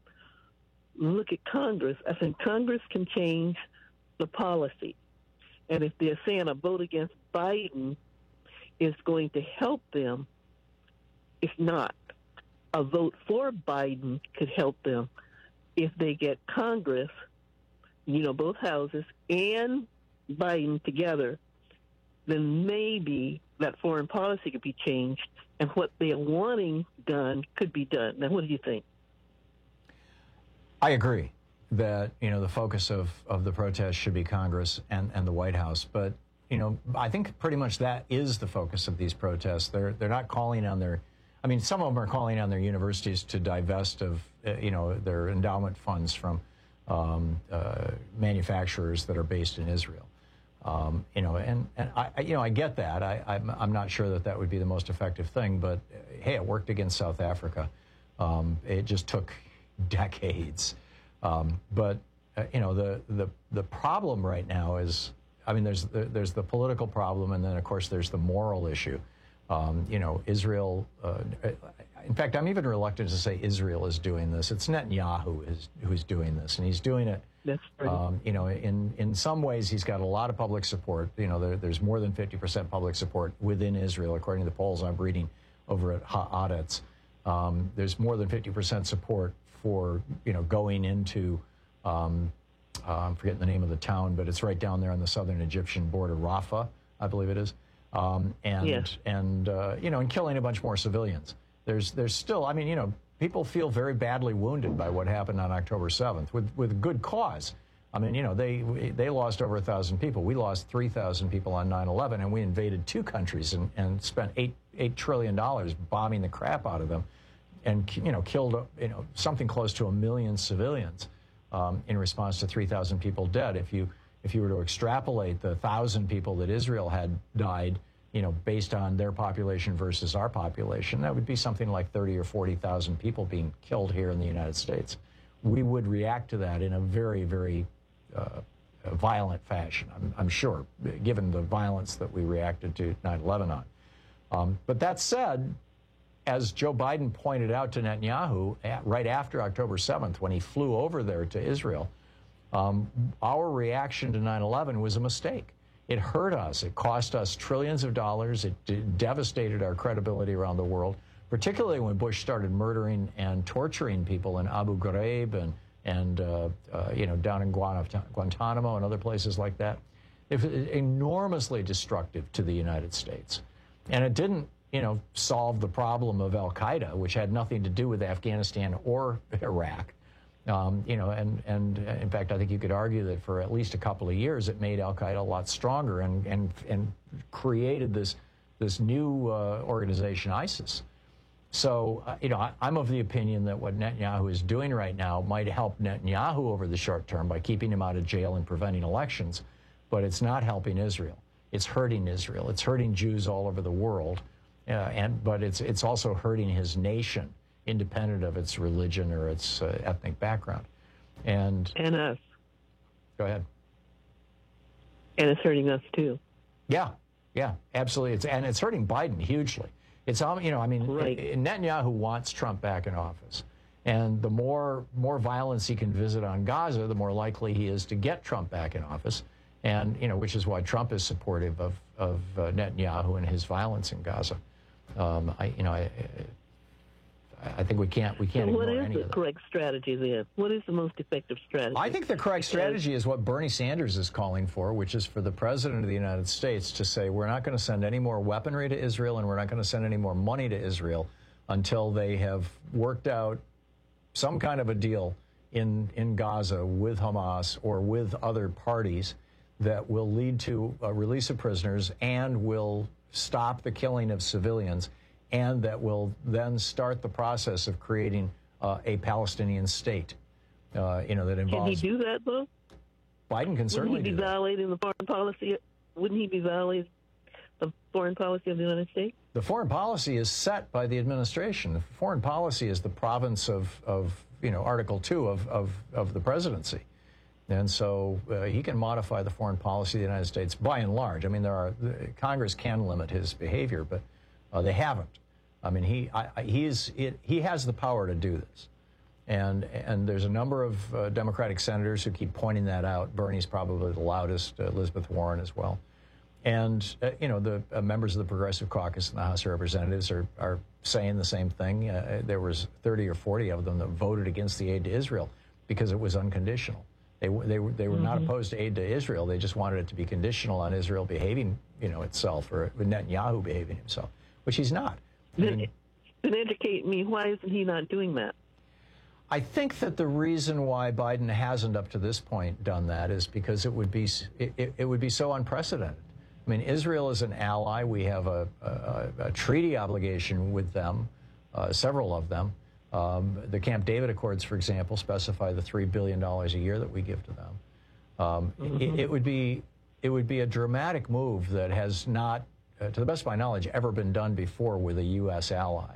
Speaker 16: look at Congress. I think Congress can change the policy. And if they're saying a vote against Biden is going to help them, if not, a vote for Biden could help them if they get Congress, you know, both houses, and Biden together, then maybe that foreign policy could be changed and what they're wanting done could be done. Now, what do you think?
Speaker 14: I agree that, you know, the focus of, of the protest should be Congress and, and the White House. But, you know, I think pretty much that is the focus of these protests. They're, they're not calling on their... I mean, some of them are calling on their universities to divest of, uh, you know, their endowment funds from um, uh, manufacturers that are based in Israel. Um, you know, and, and I, you know, I get that. I, I'm, I'm not sure that that would be the most effective thing, but uh, hey, it worked against South Africa. Um, it just took decades. Um, but, uh, you know, the, the, the problem right now is, I mean, there's the, there's the political problem, and then, of course, there's the moral issue. Um, you know, Israel, uh, in fact, I'm even reluctant to say Israel is doing this. It's Netanyahu is, who's doing this, and he's doing it,
Speaker 16: That's
Speaker 14: um, you know, in, in some ways he's got a lot of public support. You know, there, there's more than fifty percent public support within Israel, according to the polls I'm reading over at Haaretz. Um, there's more than fifty percent support for, you know, going into, um, uh, I'm forgetting the name of the town, but it's right down there on the southern Egyptian border, Rafah, I believe it is. Um, and,
Speaker 16: yes.
Speaker 14: and uh, you know, and killing a bunch more civilians. There's, there's still, I mean, you know, people feel very badly wounded by what happened on October seventh with, with good cause. I mean, you know, they, they lost over a thousand people. We lost three thousand people on nine eleven, and we invaded two countries and, and spent eight, eight trillion dollars bombing the crap out of them, and, you know, killed, you know, something close to a million civilians um, in response to three thousand people dead. If you, if you were to extrapolate the thousand people that Israel had died, you know, based on their population versus our population, that would be something like thirty or forty thousand people being killed here in the United States. We would react to that in a very, very uh, violent fashion, I'm, I'm sure, given the violence that we reacted to nine eleven on. Um, but that said, as Joe Biden pointed out to Netanyahu at, right after October seventh, when he flew over there to Israel, um, our reaction to nine eleven was a mistake. It hurt us. It cost us trillions of dollars. It d- devastated our credibility around the world, particularly when Bush started murdering and torturing people in Abu Ghraib and, and uh, uh, you know, down in Guantanamo and other places like that. It was enormously destructive to the United States. And it didn't, you know, solve the problem of al-Qaeda, which had nothing to do with Afghanistan or Iraq. Um, you know, and, and in fact, I think you could argue that for at least a couple of years, it made al-Qaeda a lot stronger and, and, and created this, this new uh, organization, ISIS. So, uh, you know, I, I'm of the opinion that what Netanyahu is doing right now might help Netanyahu over the short term by keeping him out of jail and preventing elections, but it's not helping Israel. It's hurting Israel. It's hurting Jews all over the world, uh, and but it's it's also hurting his nation, independent of its religion or its uh, ethnic background. And
Speaker 16: and us.
Speaker 14: Go ahead.
Speaker 16: And it's hurting us too.
Speaker 14: Yeah, yeah, absolutely. It's and it's hurting Biden hugely. It's all, you know, I mean, right. Netanyahu wants Trump back in office. And the more more violence he can visit on Gaza, the more likely he is to get Trump back in office. And, you know, which is why Trump is supportive of, of uh, Netanyahu and his violence in Gaza. Um, I, you know, I, I think we can't we can't
Speaker 16: so
Speaker 14: ignore any of
Speaker 16: What is the correct strategy then? What is the most effective strategy?
Speaker 14: I think the correct strategy is what Bernie Sanders is calling for, which is for the President of the United States to say, we're not going to send any more weaponry to Israel and we're not going to send any more money to Israel until they have worked out some kind of a deal in, in Gaza with Hamas or with other parties that will lead to a release of prisoners and will stop the killing of civilians, and that will then start the process of creating uh, a Palestinian state. Uh, you know, that involves.
Speaker 16: Can he do that, though?
Speaker 14: Biden can certainly
Speaker 16: Wouldn't he be
Speaker 14: do that.
Speaker 16: violating the foreign policy? Wouldn't he be violating the foreign policy of the United States?
Speaker 14: The foreign policy is set by the administration. The foreign policy is the province of, of you know, Article Two of of, of the presidency. And so uh, he can modify the foreign policy of the United States by and large. I mean, there are Congress can limit his behavior, but uh, they haven't. I mean, he I, I, he is it, he has the power to do this, and and there's a number of uh, Democratic senators who keep pointing that out. Bernie's probably the loudest, uh, Elizabeth Warren as well, and uh, you know the uh, members of the Progressive Caucus in the House of Representatives are are saying the same thing. Uh, there was thirty or forty of them that voted against the aid to Israel because it was unconditional. They, they, they were mm-hmm. not opposed to aid to Israel. They just wanted it to be conditional on Israel behaving, you know, itself, or Netanyahu behaving himself, which he's not.
Speaker 16: Then,
Speaker 14: I mean,
Speaker 16: then educate me. Why isn't he not doing that?
Speaker 14: I think that the reason why Biden hasn't up to this point done that is because it would be it, it would be so unprecedented. I mean, Israel is an ally. We have a, a, a treaty obligation with them, uh, several of them. Um, the Camp David Accords, for example, specify the three billion dollars a year that we give to them. Um, mm-hmm. it, it would be it would be a dramatic move that has not, uh, to the best of my knowledge, ever been done before with a U S ally,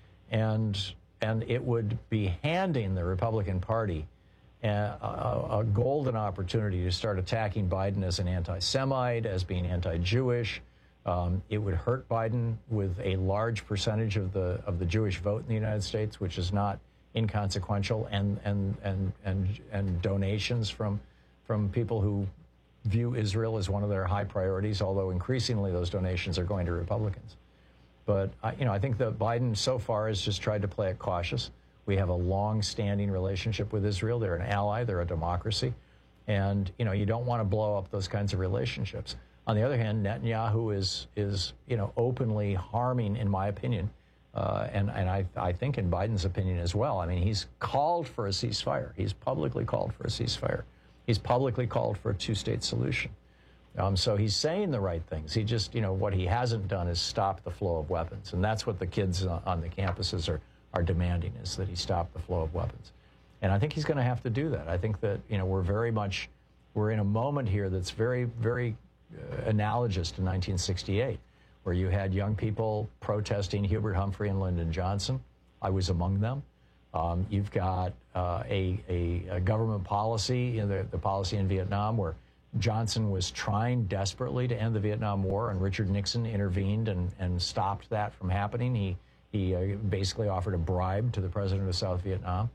Speaker 14: and and it would be handing the Republican Party a, a, a golden opportunity to start attacking Biden as an anti-Semite, as being anti-Jewish. Um, it would hurt Biden with a large percentage of the of the Jewish vote in the United States, which is not inconsequential, and and and and and donations from from people who view Israel as one of their high priorities. Although increasingly those donations are going to Republicans. But I, you know, I think that Biden so far has just tried to play it cautious. We have a long-standing relationship with Israel. They're an ally. They're a democracy, and you know, you don't want to blow up those kinds of relationships. On the other hand, Netanyahu is, is you know, openly harming, in my opinion, uh, and, and I, I think in Biden's opinion as well. I mean, he's called for a ceasefire. He's publicly called for a ceasefire. He's publicly called for a two-state solution. Um, so he's saying the right things. He just, you know, what he hasn't done is stop the flow of weapons. And that's what the kids on the campuses are, are demanding, is that he stop the flow of weapons. And I think he's going to have to do that. I think that, you know, we're very much, we're in a moment here that's very, very Uh, analogous to nineteen sixty-eight, where you had young people protesting Hubert Humphrey and Lyndon Johnson. I was among them. Um, you've got uh, a, a, a government policy, you know, the, the policy in Vietnam, where Johnson was trying desperately to end the Vietnam War, and Richard Nixon intervened and, and stopped that from happening. He, he uh, basically offered a bribe to the president of South Vietnam,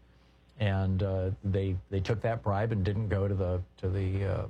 Speaker 14: and uh, they, they took that bribe and didn't go to the, to the uh,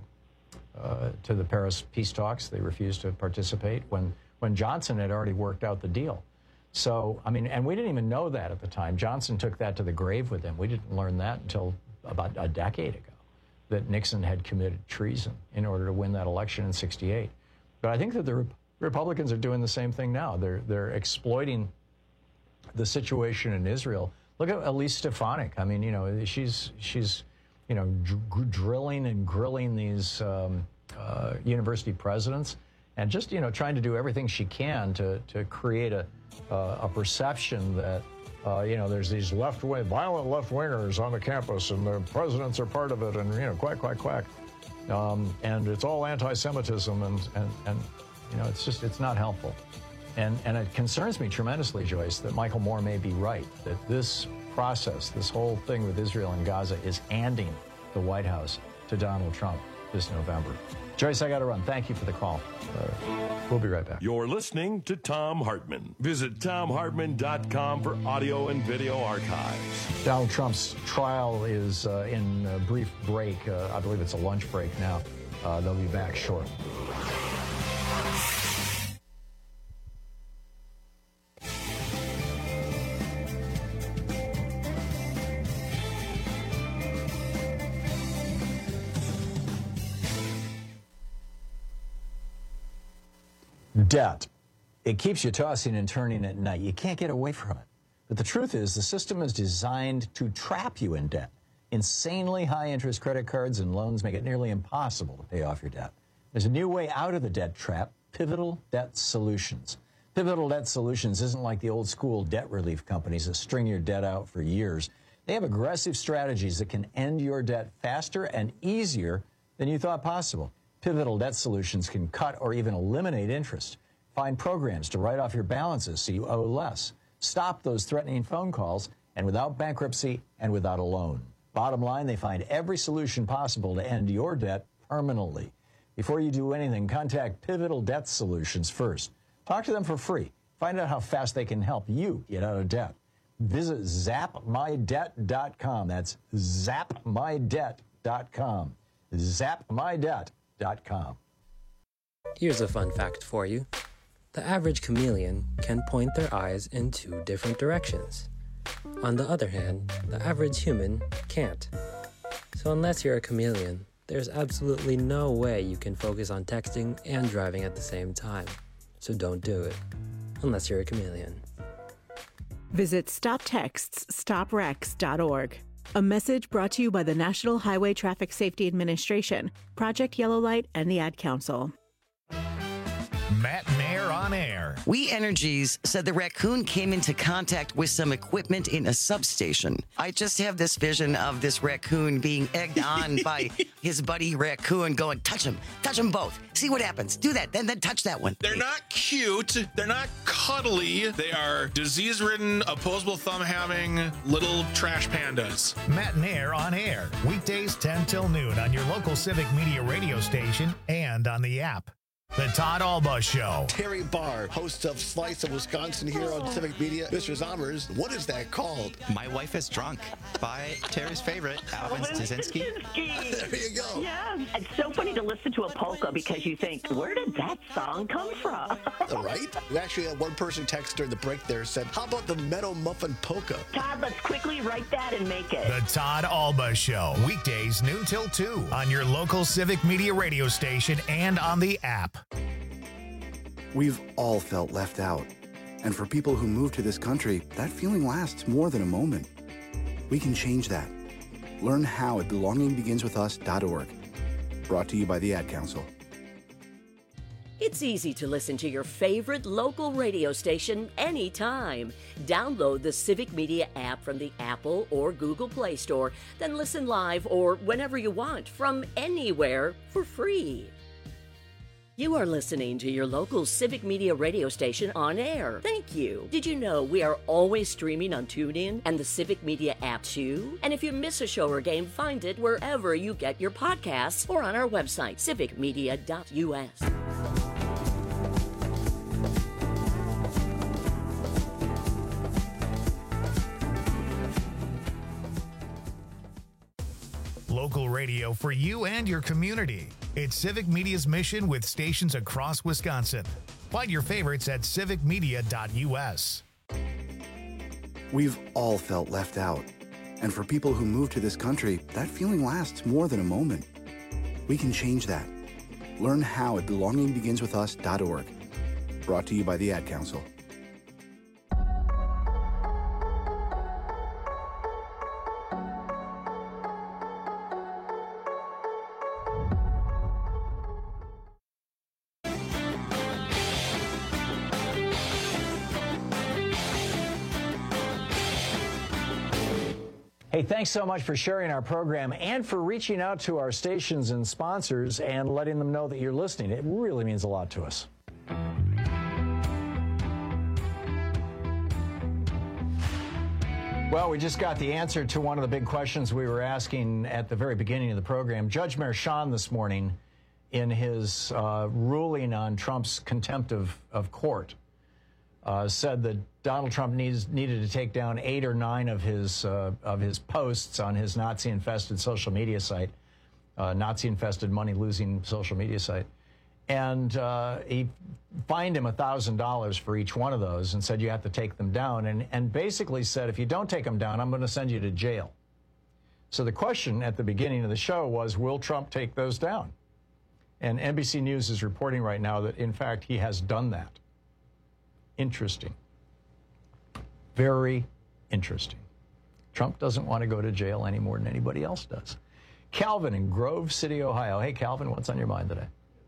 Speaker 14: Uh, to the Paris peace talks. They refused to participate when, when Johnson had already worked out the deal. So, I mean, and we didn't even know that at the time. Johnson took that to the grave with him. We didn't learn that until about a decade ago that Nixon had committed treason in order to win that election in sixty-eight. But I think that the Re- Republicans are doing the same thing now. They're they're exploiting the situation in Israel. Look at Elise Stefanik. I mean, you know, she's she's you know dr- drilling and grilling these um, uh, university presidents, and just you know trying to do everything she can to to create a uh, a perception that. Uh, you know, there's these left-wing, violent left-wingers on the campus, and the presidents are part of it, and, you know, quack, quack, quack. Um, and it's all anti-Semitism, and, and, and, you know, it's just, it's not helpful. And, and it concerns me tremendously, Joyce, that Michael Moore may be right, that this process, this whole thing with Israel and Gaza is handing the White House to Donald Trump this November. Joyce, I got to run. Thank you for the call. Uh, we'll be right back.
Speaker 13: You're listening to Thom Hartmann. Visit Thom Hartmann dot com for audio and video archives.
Speaker 14: Donald Trump's trial is uh, in a brief break. Uh, I believe it's a lunch break now. Uh, they'll be back shortly. Debt. It keeps you tossing and turning at night. You can't get away from it. But the truth is, the system is designed to trap you in debt. Insanely high-interest credit cards and loans make it nearly impossible to pay off your debt. There's a new way out of the debt trap, Pivotal Debt Solutions. Pivotal Debt Solutions isn't like the old-school debt relief companies that string your debt out for years. They have aggressive strategies that can end your debt faster and easier than you thought possible. Pivotal Debt Solutions can cut or even eliminate interest. Find programs to write off your balances so you owe less. Stop those threatening phone calls, and without bankruptcy and without a loan. Bottom line, they find every solution possible to end your debt permanently. Before you do anything, contact Pivotal Debt Solutions first. Talk to them for free. Find out how fast they can help you get out of debt. Visit zap my debt dot com. That's zap my debt dot com. zap my debt dot com.
Speaker 3: Here's a fun fact for you. The average chameleon can point their eyes in two different directions. On the other hand, the average human can't. So unless you're a chameleon, there's absolutely no way you can focus on texting and driving at the same time. So don't do it, unless you're a chameleon.
Speaker 17: Visit stop texts stop wrecks dot org. A message brought to you by the National Highway Traffic Safety Administration, Project Yellow Light, and the Ad Council.
Speaker 1: Matt Mayer on air.
Speaker 18: We Energies said the raccoon came into contact with some equipment in a substation. I just have this vision of this raccoon being egged on by his buddy raccoon going, touch him, touch them both. See what happens. Do that, then then touch that one.
Speaker 8: They're not cute. They're not cuddly. They are disease-ridden, opposable thumb-having little trash pandas.
Speaker 1: Matt Nair on air. Weekdays ten till noon on your local Civic Media radio station and on the app. The Todd Alba Show.
Speaker 19: Terry Barr, host of Slice of Wisconsin here on Civic Media. Mister Zommers, what is that called?
Speaker 20: My Wife is Drunk by Terry's favorite, Alvin Staszynski.
Speaker 19: There you go.
Speaker 21: Yeah, it's so funny to listen to a polka because you think, where did that song come from?
Speaker 19: Right? We actually had one person text during the break there said, how about the Meadow Muffin Polka?
Speaker 21: Todd, let's quickly write that and make it.
Speaker 1: The Todd Alba Show. Weekdays noon till two on your local Civic Media radio station and on the app.
Speaker 24: We've all felt left out. And for people who move to this country, that feeling lasts more than a moment. We can change that. Learn how at belonging begins with us dot org. Brought to you by the Ad Council.
Speaker 22: It's easy to listen to your favorite local radio station anytime. Download the Civic Media app from the Apple or Google Play Store, then listen live or whenever you want from anywhere for free. You are listening to your local Civic Media radio station on air. Thank you. Did you know we are always streaming on TuneIn and the Civic Media app too? And if you miss a show or game, find it wherever you get your podcasts or on our website, civic media dot u s.
Speaker 1: Local radio for you and your community. It's Civic Media's mission with stations across Wisconsin. Find your favorites at civic media dot u s.
Speaker 24: We've all felt left out. And for people who move to this country, that feeling lasts more than a moment. We can change that. Learn how at belonging begins with us dot org. Brought to you by the Ad Council.
Speaker 14: Hey, thanks so much for sharing our program and for reaching out to our stations and sponsors and letting them know that you're listening. It really means a lot to us. Well, we just got the answer to one of the big questions we were asking at the very beginning of the program. Judge Merchan this morning, in his uh, ruling on Trump's contempt of, of court, uh, said that Donald Trump needs, needed to take down eight or nine of his uh, of his posts on his Nazi-infested social media site, uh, Nazi-infested money-losing social media site. And uh, he fined him one thousand dollars for each one of those and said you have to take them down, and, and basically said, if you don't take them down, I'm going to send you to jail. So the question at the beginning of the show was, will Trump take those down? And N B C News is reporting right now that, in fact, he has done that. Interesting. Very interesting. Trump doesn't want to go to jail any more than anybody else does. Calvin in Grove City, Ohio. Hey, Calvin, what's on your mind today?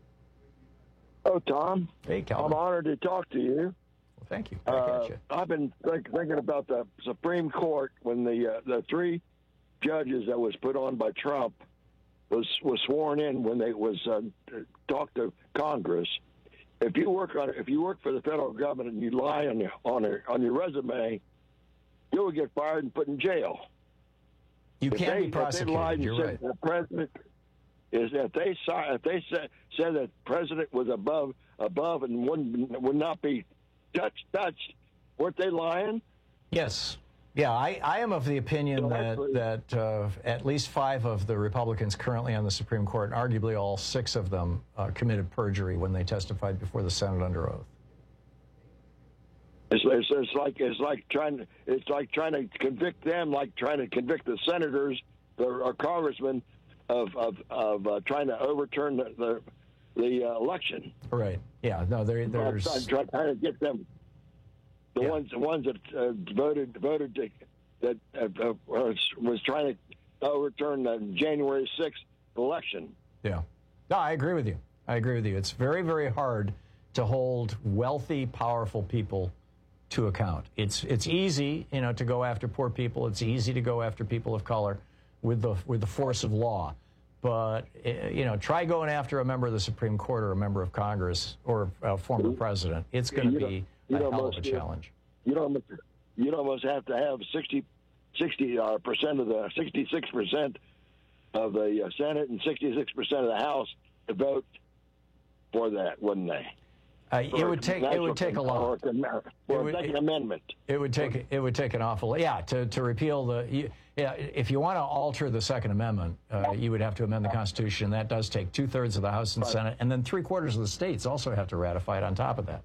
Speaker 2: Oh, Tom.
Speaker 14: Hey, Calvin.
Speaker 2: I'm honored to talk to you.
Speaker 14: Well, thank you.
Speaker 2: Uh, I've been think, thinking about the Supreme Court when the uh, the three judges that was put on by Trump was was sworn in when they was uh, talked to Congress. If you work on if you work for the federal government and you lie on your on your on your resume, you will get fired and put in jail.
Speaker 14: You
Speaker 2: if
Speaker 14: can
Speaker 2: they,
Speaker 14: be prosecuted.
Speaker 2: If they lied and
Speaker 14: You're
Speaker 2: said
Speaker 14: right.
Speaker 2: the president is if they saw if they said said that president was above above and wouldn't would not be touched touched, weren't they lying?
Speaker 14: Yes. Yeah, I, I am of the opinion
Speaker 2: So
Speaker 14: that,
Speaker 2: actually-
Speaker 14: that uh, at least five of the Republicans currently on the Supreme Court, and arguably all six of them, uh, committed perjury when they testified before the Senate under oath.
Speaker 2: It's, it's, it's like it's like trying to it's like trying to convict them, like trying to convict the senators or, or congressmen of of, of uh, trying to overturn the the, the uh, election.
Speaker 14: Right. Yeah. No. There, there's.
Speaker 2: I'm trying, trying to get them. The
Speaker 14: Yeah.
Speaker 2: ones the ones that uh, voted voted to, that uh, uh, was, was trying to overturn the January sixth election.
Speaker 14: Yeah. No, I agree with you. I agree with you. It's very, very hard to hold wealthy, powerful people to account. It's it's easy, you know, to go after poor people. It's easy to go after people of color with the with the force of law. But, uh, you know, try going after a member of the Supreme Court or a member of Congress or a former president. It's going
Speaker 2: You
Speaker 14: to
Speaker 2: don't-
Speaker 14: be
Speaker 2: you
Speaker 14: a
Speaker 2: don't
Speaker 14: hell of a
Speaker 2: must-
Speaker 14: challenge.
Speaker 2: You don't you almost have to have sixty, sixty uh, percent of the sixty-six percent of the uh, Senate and sixty-six percent of the House to vote for that, wouldn't they?
Speaker 14: Uh, it
Speaker 2: For
Speaker 14: would take it would take a lot.
Speaker 2: Or, or
Speaker 14: It would-
Speaker 2: a second amendment.
Speaker 14: It would take it would take an awful yeah to, to repeal the you, yeah if you want to alter the Second Amendment, uh, you would have to amend the Constitution. That does take two thirds of the House and
Speaker 2: Right.
Speaker 14: Senate, and then three quarters of the states also have to ratify it on top of that.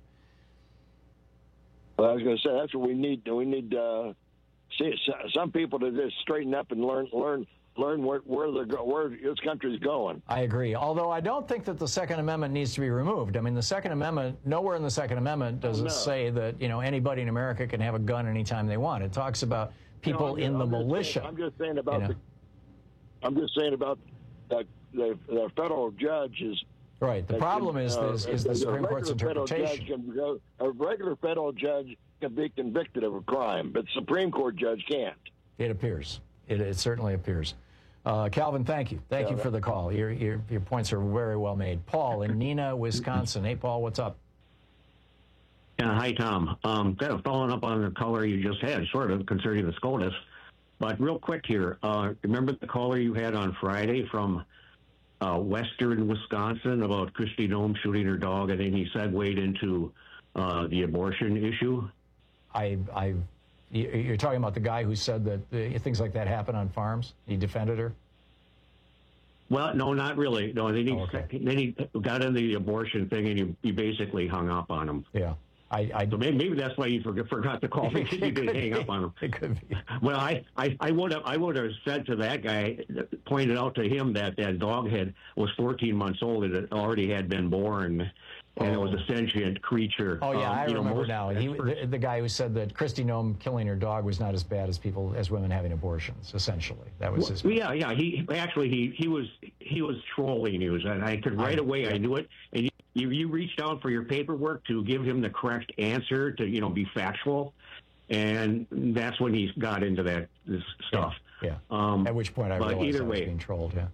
Speaker 2: Well, I was going to say that's what we need. We need uh, see, some people to just straighten up and learn learn learn where where the where this country's going.
Speaker 14: I agree. Although I don't think that the Second Amendment needs to be removed. I mean, the Second Amendment, nowhere in the Second Amendment does
Speaker 2: Oh,
Speaker 14: it
Speaker 2: no.
Speaker 14: say that, you know, anybody in America can have a gun anytime they want. It talks about people
Speaker 2: No, I'm
Speaker 14: in
Speaker 2: just-
Speaker 14: the
Speaker 2: I'm just
Speaker 14: militia.
Speaker 2: saying- I'm just saying about
Speaker 14: you know.
Speaker 2: the. I'm just saying about the the, the federal judges.
Speaker 14: Right. The
Speaker 2: that
Speaker 14: problem
Speaker 2: can,
Speaker 14: is,
Speaker 2: uh,
Speaker 14: is, is the
Speaker 2: a
Speaker 14: Supreme Court's
Speaker 2: regular federal
Speaker 14: interpretation.
Speaker 2: judge can go- a regular federal judge can be convicted of a crime, but Supreme Court judge can't.
Speaker 14: It appears. It, it certainly appears. Uh, Calvin, thank you. Thank
Speaker 2: Yeah,
Speaker 14: you for the call. Your, your, your points are very well made. Paul in Neenah, Wisconsin. Hey, Paul, what's up?
Speaker 4: Yeah, hi, Tom. Um, kind of following up on the caller you just had, sort of, concerning the SCOTUS. But real quick here, uh, remember the caller you had on Friday from uh, western Wisconsin about Kristi Noem shooting her dog, and then he segued into uh, the abortion issue?
Speaker 14: I, I, you- you're talking about the guy who said that uh, things like that happen on farms? He defended her?
Speaker 4: Well, no, not really. No, then he,
Speaker 14: Oh, okay.
Speaker 4: then he got into the abortion thing, and he, he basically hung up on him.
Speaker 14: Yeah. I, I
Speaker 4: so maybe, maybe that's why you forgot, forgot to call me. You didn't hang
Speaker 14: be.
Speaker 4: up on him.
Speaker 14: It could be.
Speaker 4: Well, I, I, I would have I would have said to that guy, pointed out to him that that dog head was fourteen months old and it already had been born. And
Speaker 14: Oh.
Speaker 4: it was a sentient creature.
Speaker 14: Oh yeah,
Speaker 4: Um,
Speaker 14: I
Speaker 4: you know,
Speaker 14: remember
Speaker 4: most
Speaker 14: now. He,
Speaker 4: experts-
Speaker 14: the, the guy who said that Kristi Noem killing her dog was not as bad as people as women having abortions. Essentially, that was his.
Speaker 4: Well, yeah, yeah. He actually he he was he was trolling news, and I could right
Speaker 14: I-
Speaker 4: away.
Speaker 14: yeah.
Speaker 4: I knew it. And you, you you reached out for your paperwork to give him the correct answer to you know be factual, and that's when he got into that this stuff.
Speaker 14: Yeah.
Speaker 4: Um,
Speaker 14: At which point I
Speaker 4: but
Speaker 14: realized
Speaker 4: either
Speaker 14: I was
Speaker 4: way,
Speaker 14: being trolled. Yeah.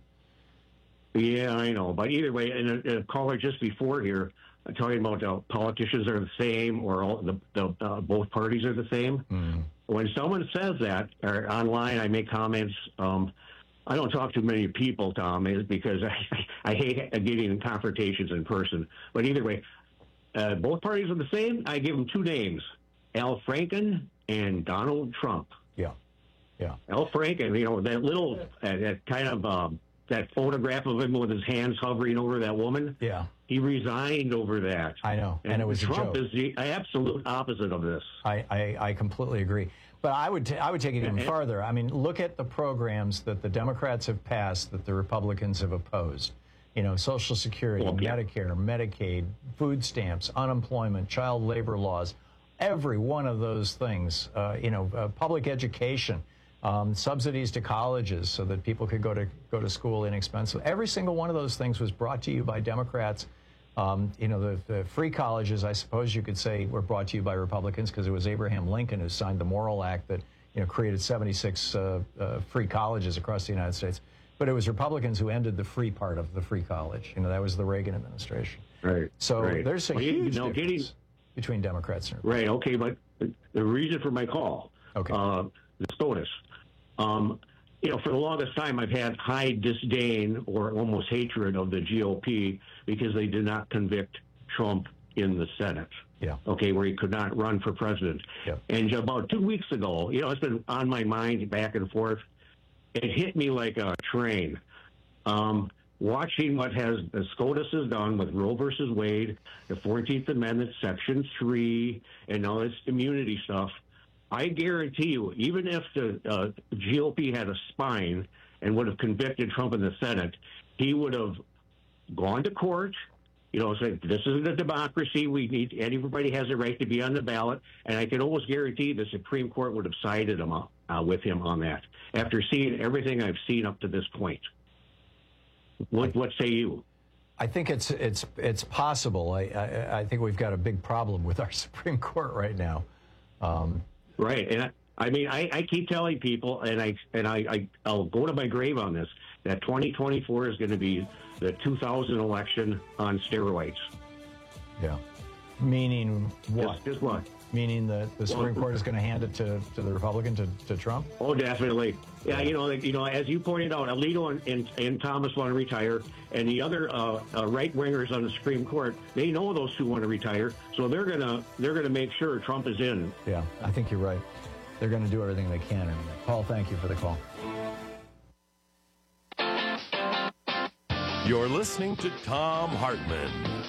Speaker 4: yeah, I know. But either way, and a, a caller just before here uh, talking about uh, politicians are the same, or all, the, the uh, both parties are the same.
Speaker 14: Mm.
Speaker 4: When someone says that, or online, I make comments. Um, I don't talk to many people, Tom, is because I, I hate getting in confrontations in person. But either way, uh, both parties are the same. I give them two names: Al Franken and Donald Trump.
Speaker 14: Yeah, yeah.
Speaker 4: Al Franken, you know that little, uh, that kind of um, that photograph of him with his hands hovering over that woman.
Speaker 14: Yeah.
Speaker 4: He resigned over that.
Speaker 14: I know, and, it was a
Speaker 4: Trump
Speaker 14: joke.
Speaker 4: is the absolute opposite of this.
Speaker 14: I, I, I completely agree. But I would t- I would take it even
Speaker 4: And-
Speaker 14: farther. I mean, look at the programs that the Democrats have passed that the Republicans have opposed. You know, Social Security,
Speaker 4: Well, yeah.
Speaker 14: Medicare, Medicaid, food stamps, unemployment, child labor laws, every one of those things. Uh, you know, uh, public education, um, subsidies to colleges so that people could go to go to school inexpensive. Every single one of those things was brought to you by Democrats. Um, you know, the, the free colleges, I suppose you could say, were brought to you by Republicans because it was Abraham Lincoln who signed the Morrill Act that, you know, created seventy-six uh, uh, free colleges across the United States. But it was Republicans who ended the free part of the free college. You know, that was the Reagan administration.
Speaker 4: Right.
Speaker 14: So
Speaker 4: right.
Speaker 14: there's a
Speaker 4: Well, you-
Speaker 14: huge
Speaker 4: you know,
Speaker 14: difference
Speaker 4: getting-
Speaker 14: between Democrats and
Speaker 4: Right. Okay. But the reason for my call,
Speaker 14: okay,
Speaker 4: uh, the SCOTUS. Um, you know, for the longest time, I've had high disdain or almost hatred of the G O P because they did not convict Trump in the Senate.
Speaker 14: Yeah.
Speaker 4: Okay, where he could not run for president.
Speaker 14: Yeah.
Speaker 4: And about two weeks ago, you know, it's been on my mind back and forth. It hit me like a train. Um, watching what has the SCOTUS has done with Roe versus Wade, the fourteenth Amendment, Section three, and all this immunity stuff, I guarantee you, even if the uh, G O P had a spine and would have convicted Trump in the Senate, he would have gone to court, you know, said, this isn't a democracy. We need, everybody has a right to be on the ballot. And I can almost guarantee the Supreme Court would have sided him up, uh, with him on that after seeing everything I've seen up to this point. What, what say you?
Speaker 14: I think it's it's it's possible. I, I I think we've got a big problem with our Supreme Court right now. Um,
Speaker 4: Right, and I, I mean, I, I keep telling people, and I and I, I I'll go to my grave on this, that twenty twenty-four is going to be the two thousand election on steroids.
Speaker 14: yeah. Meaning what?
Speaker 4: Just, just what?
Speaker 14: Meaning that the Supreme
Speaker 4: Well,
Speaker 14: Court is going to hand it to, to the Republican, to, to Trump?
Speaker 4: Oh, definitely. Yeah, you know, you know, as you pointed out, Alito and, and, and Thomas want to retire, and the other uh, uh, right wingers on the Supreme Court, they know those two want to retire, so they're gonna they're gonna make sure Trump is in.
Speaker 14: Yeah, I think you're right. They're going to do everything they can. And Paul, thank you for the call.
Speaker 13: You're listening to Tom Hartman.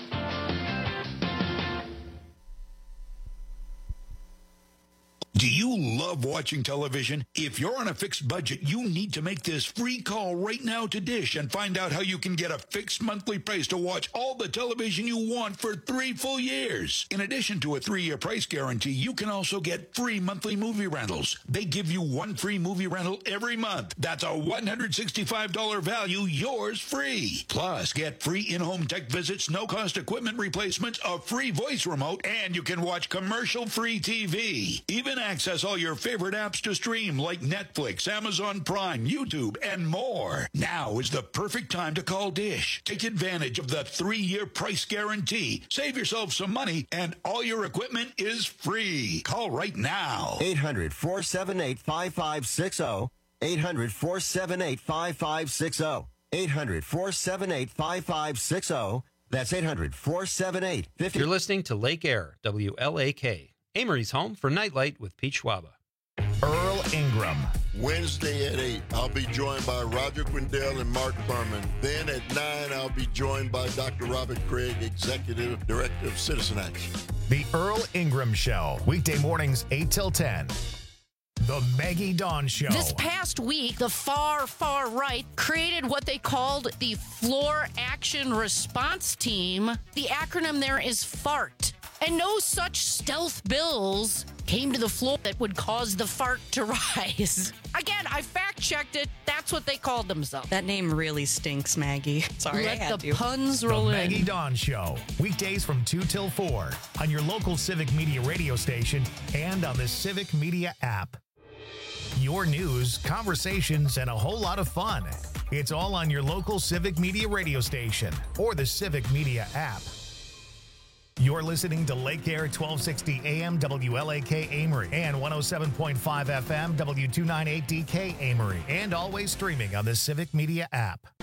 Speaker 5: Do you love watching television? If you're on a fixed budget, you need to make this free call right now to Dish and find out how you can get a fixed monthly price to watch all the television you want for three full years. In addition to a three-year price guarantee, you can also get free monthly movie rentals. They give you one free movie rental every month. That's a one hundred sixty-five dollars value, yours free. Plus, get free in-home tech visits, no-cost equipment replacements, a free voice remote, and you can watch commercial-free T V. Even access all your favorite apps to stream like Netflix, Amazon Prime, YouTube, and more. Now is the perfect time to call Dish. Take advantage of the three-year price guarantee. Save yourself some money, and all your equipment is free. Call right now.
Speaker 6: eight hundred, four seven eight, five five six zero. eight hundred, four seven eight, five five six zero. eight hundred, four seven eight, five five six zero. That's eight hundred, four seven eight, five five.
Speaker 7: You're listening to Lake Air, W L A K, Amory's home for Nightlight with Pete Schwaba.
Speaker 1: Earl Ingram.
Speaker 7: Wednesday at eight, I'll be joined by Roger Quindell and Mark Furman. Then at nine, I'll be joined by Doctor Robert Craig, Executive Director of Citizen Action.
Speaker 1: The Earl Ingram Show, weekday mornings eight till ten. The Maggie Dawn Show.
Speaker 9: This past week, the far, far right created what they called the Floor Action Response Team. The acronym there is FART. And no such stealth bills came to the floor that would cause the fart to rise. Again, I fact-checked it. That's what they called themselves.
Speaker 10: That name really stinks, Maggie. Sorry,
Speaker 9: Let
Speaker 10: I had
Speaker 9: the
Speaker 10: to.
Speaker 9: puns roll
Speaker 1: the
Speaker 9: in.
Speaker 1: Maggie Dawn Show, weekdays from two till four on your local Civic Media radio station and on the Civic Media app. Your news, conversations, and a whole lot of fun. It's all on your local Civic Media radio station or the Civic Media app. You're listening to Lake Air twelve sixty A M W L A K Amory and one oh seven point five F M W two ninety-eight D K Amory, and always streaming on the Civic Media app.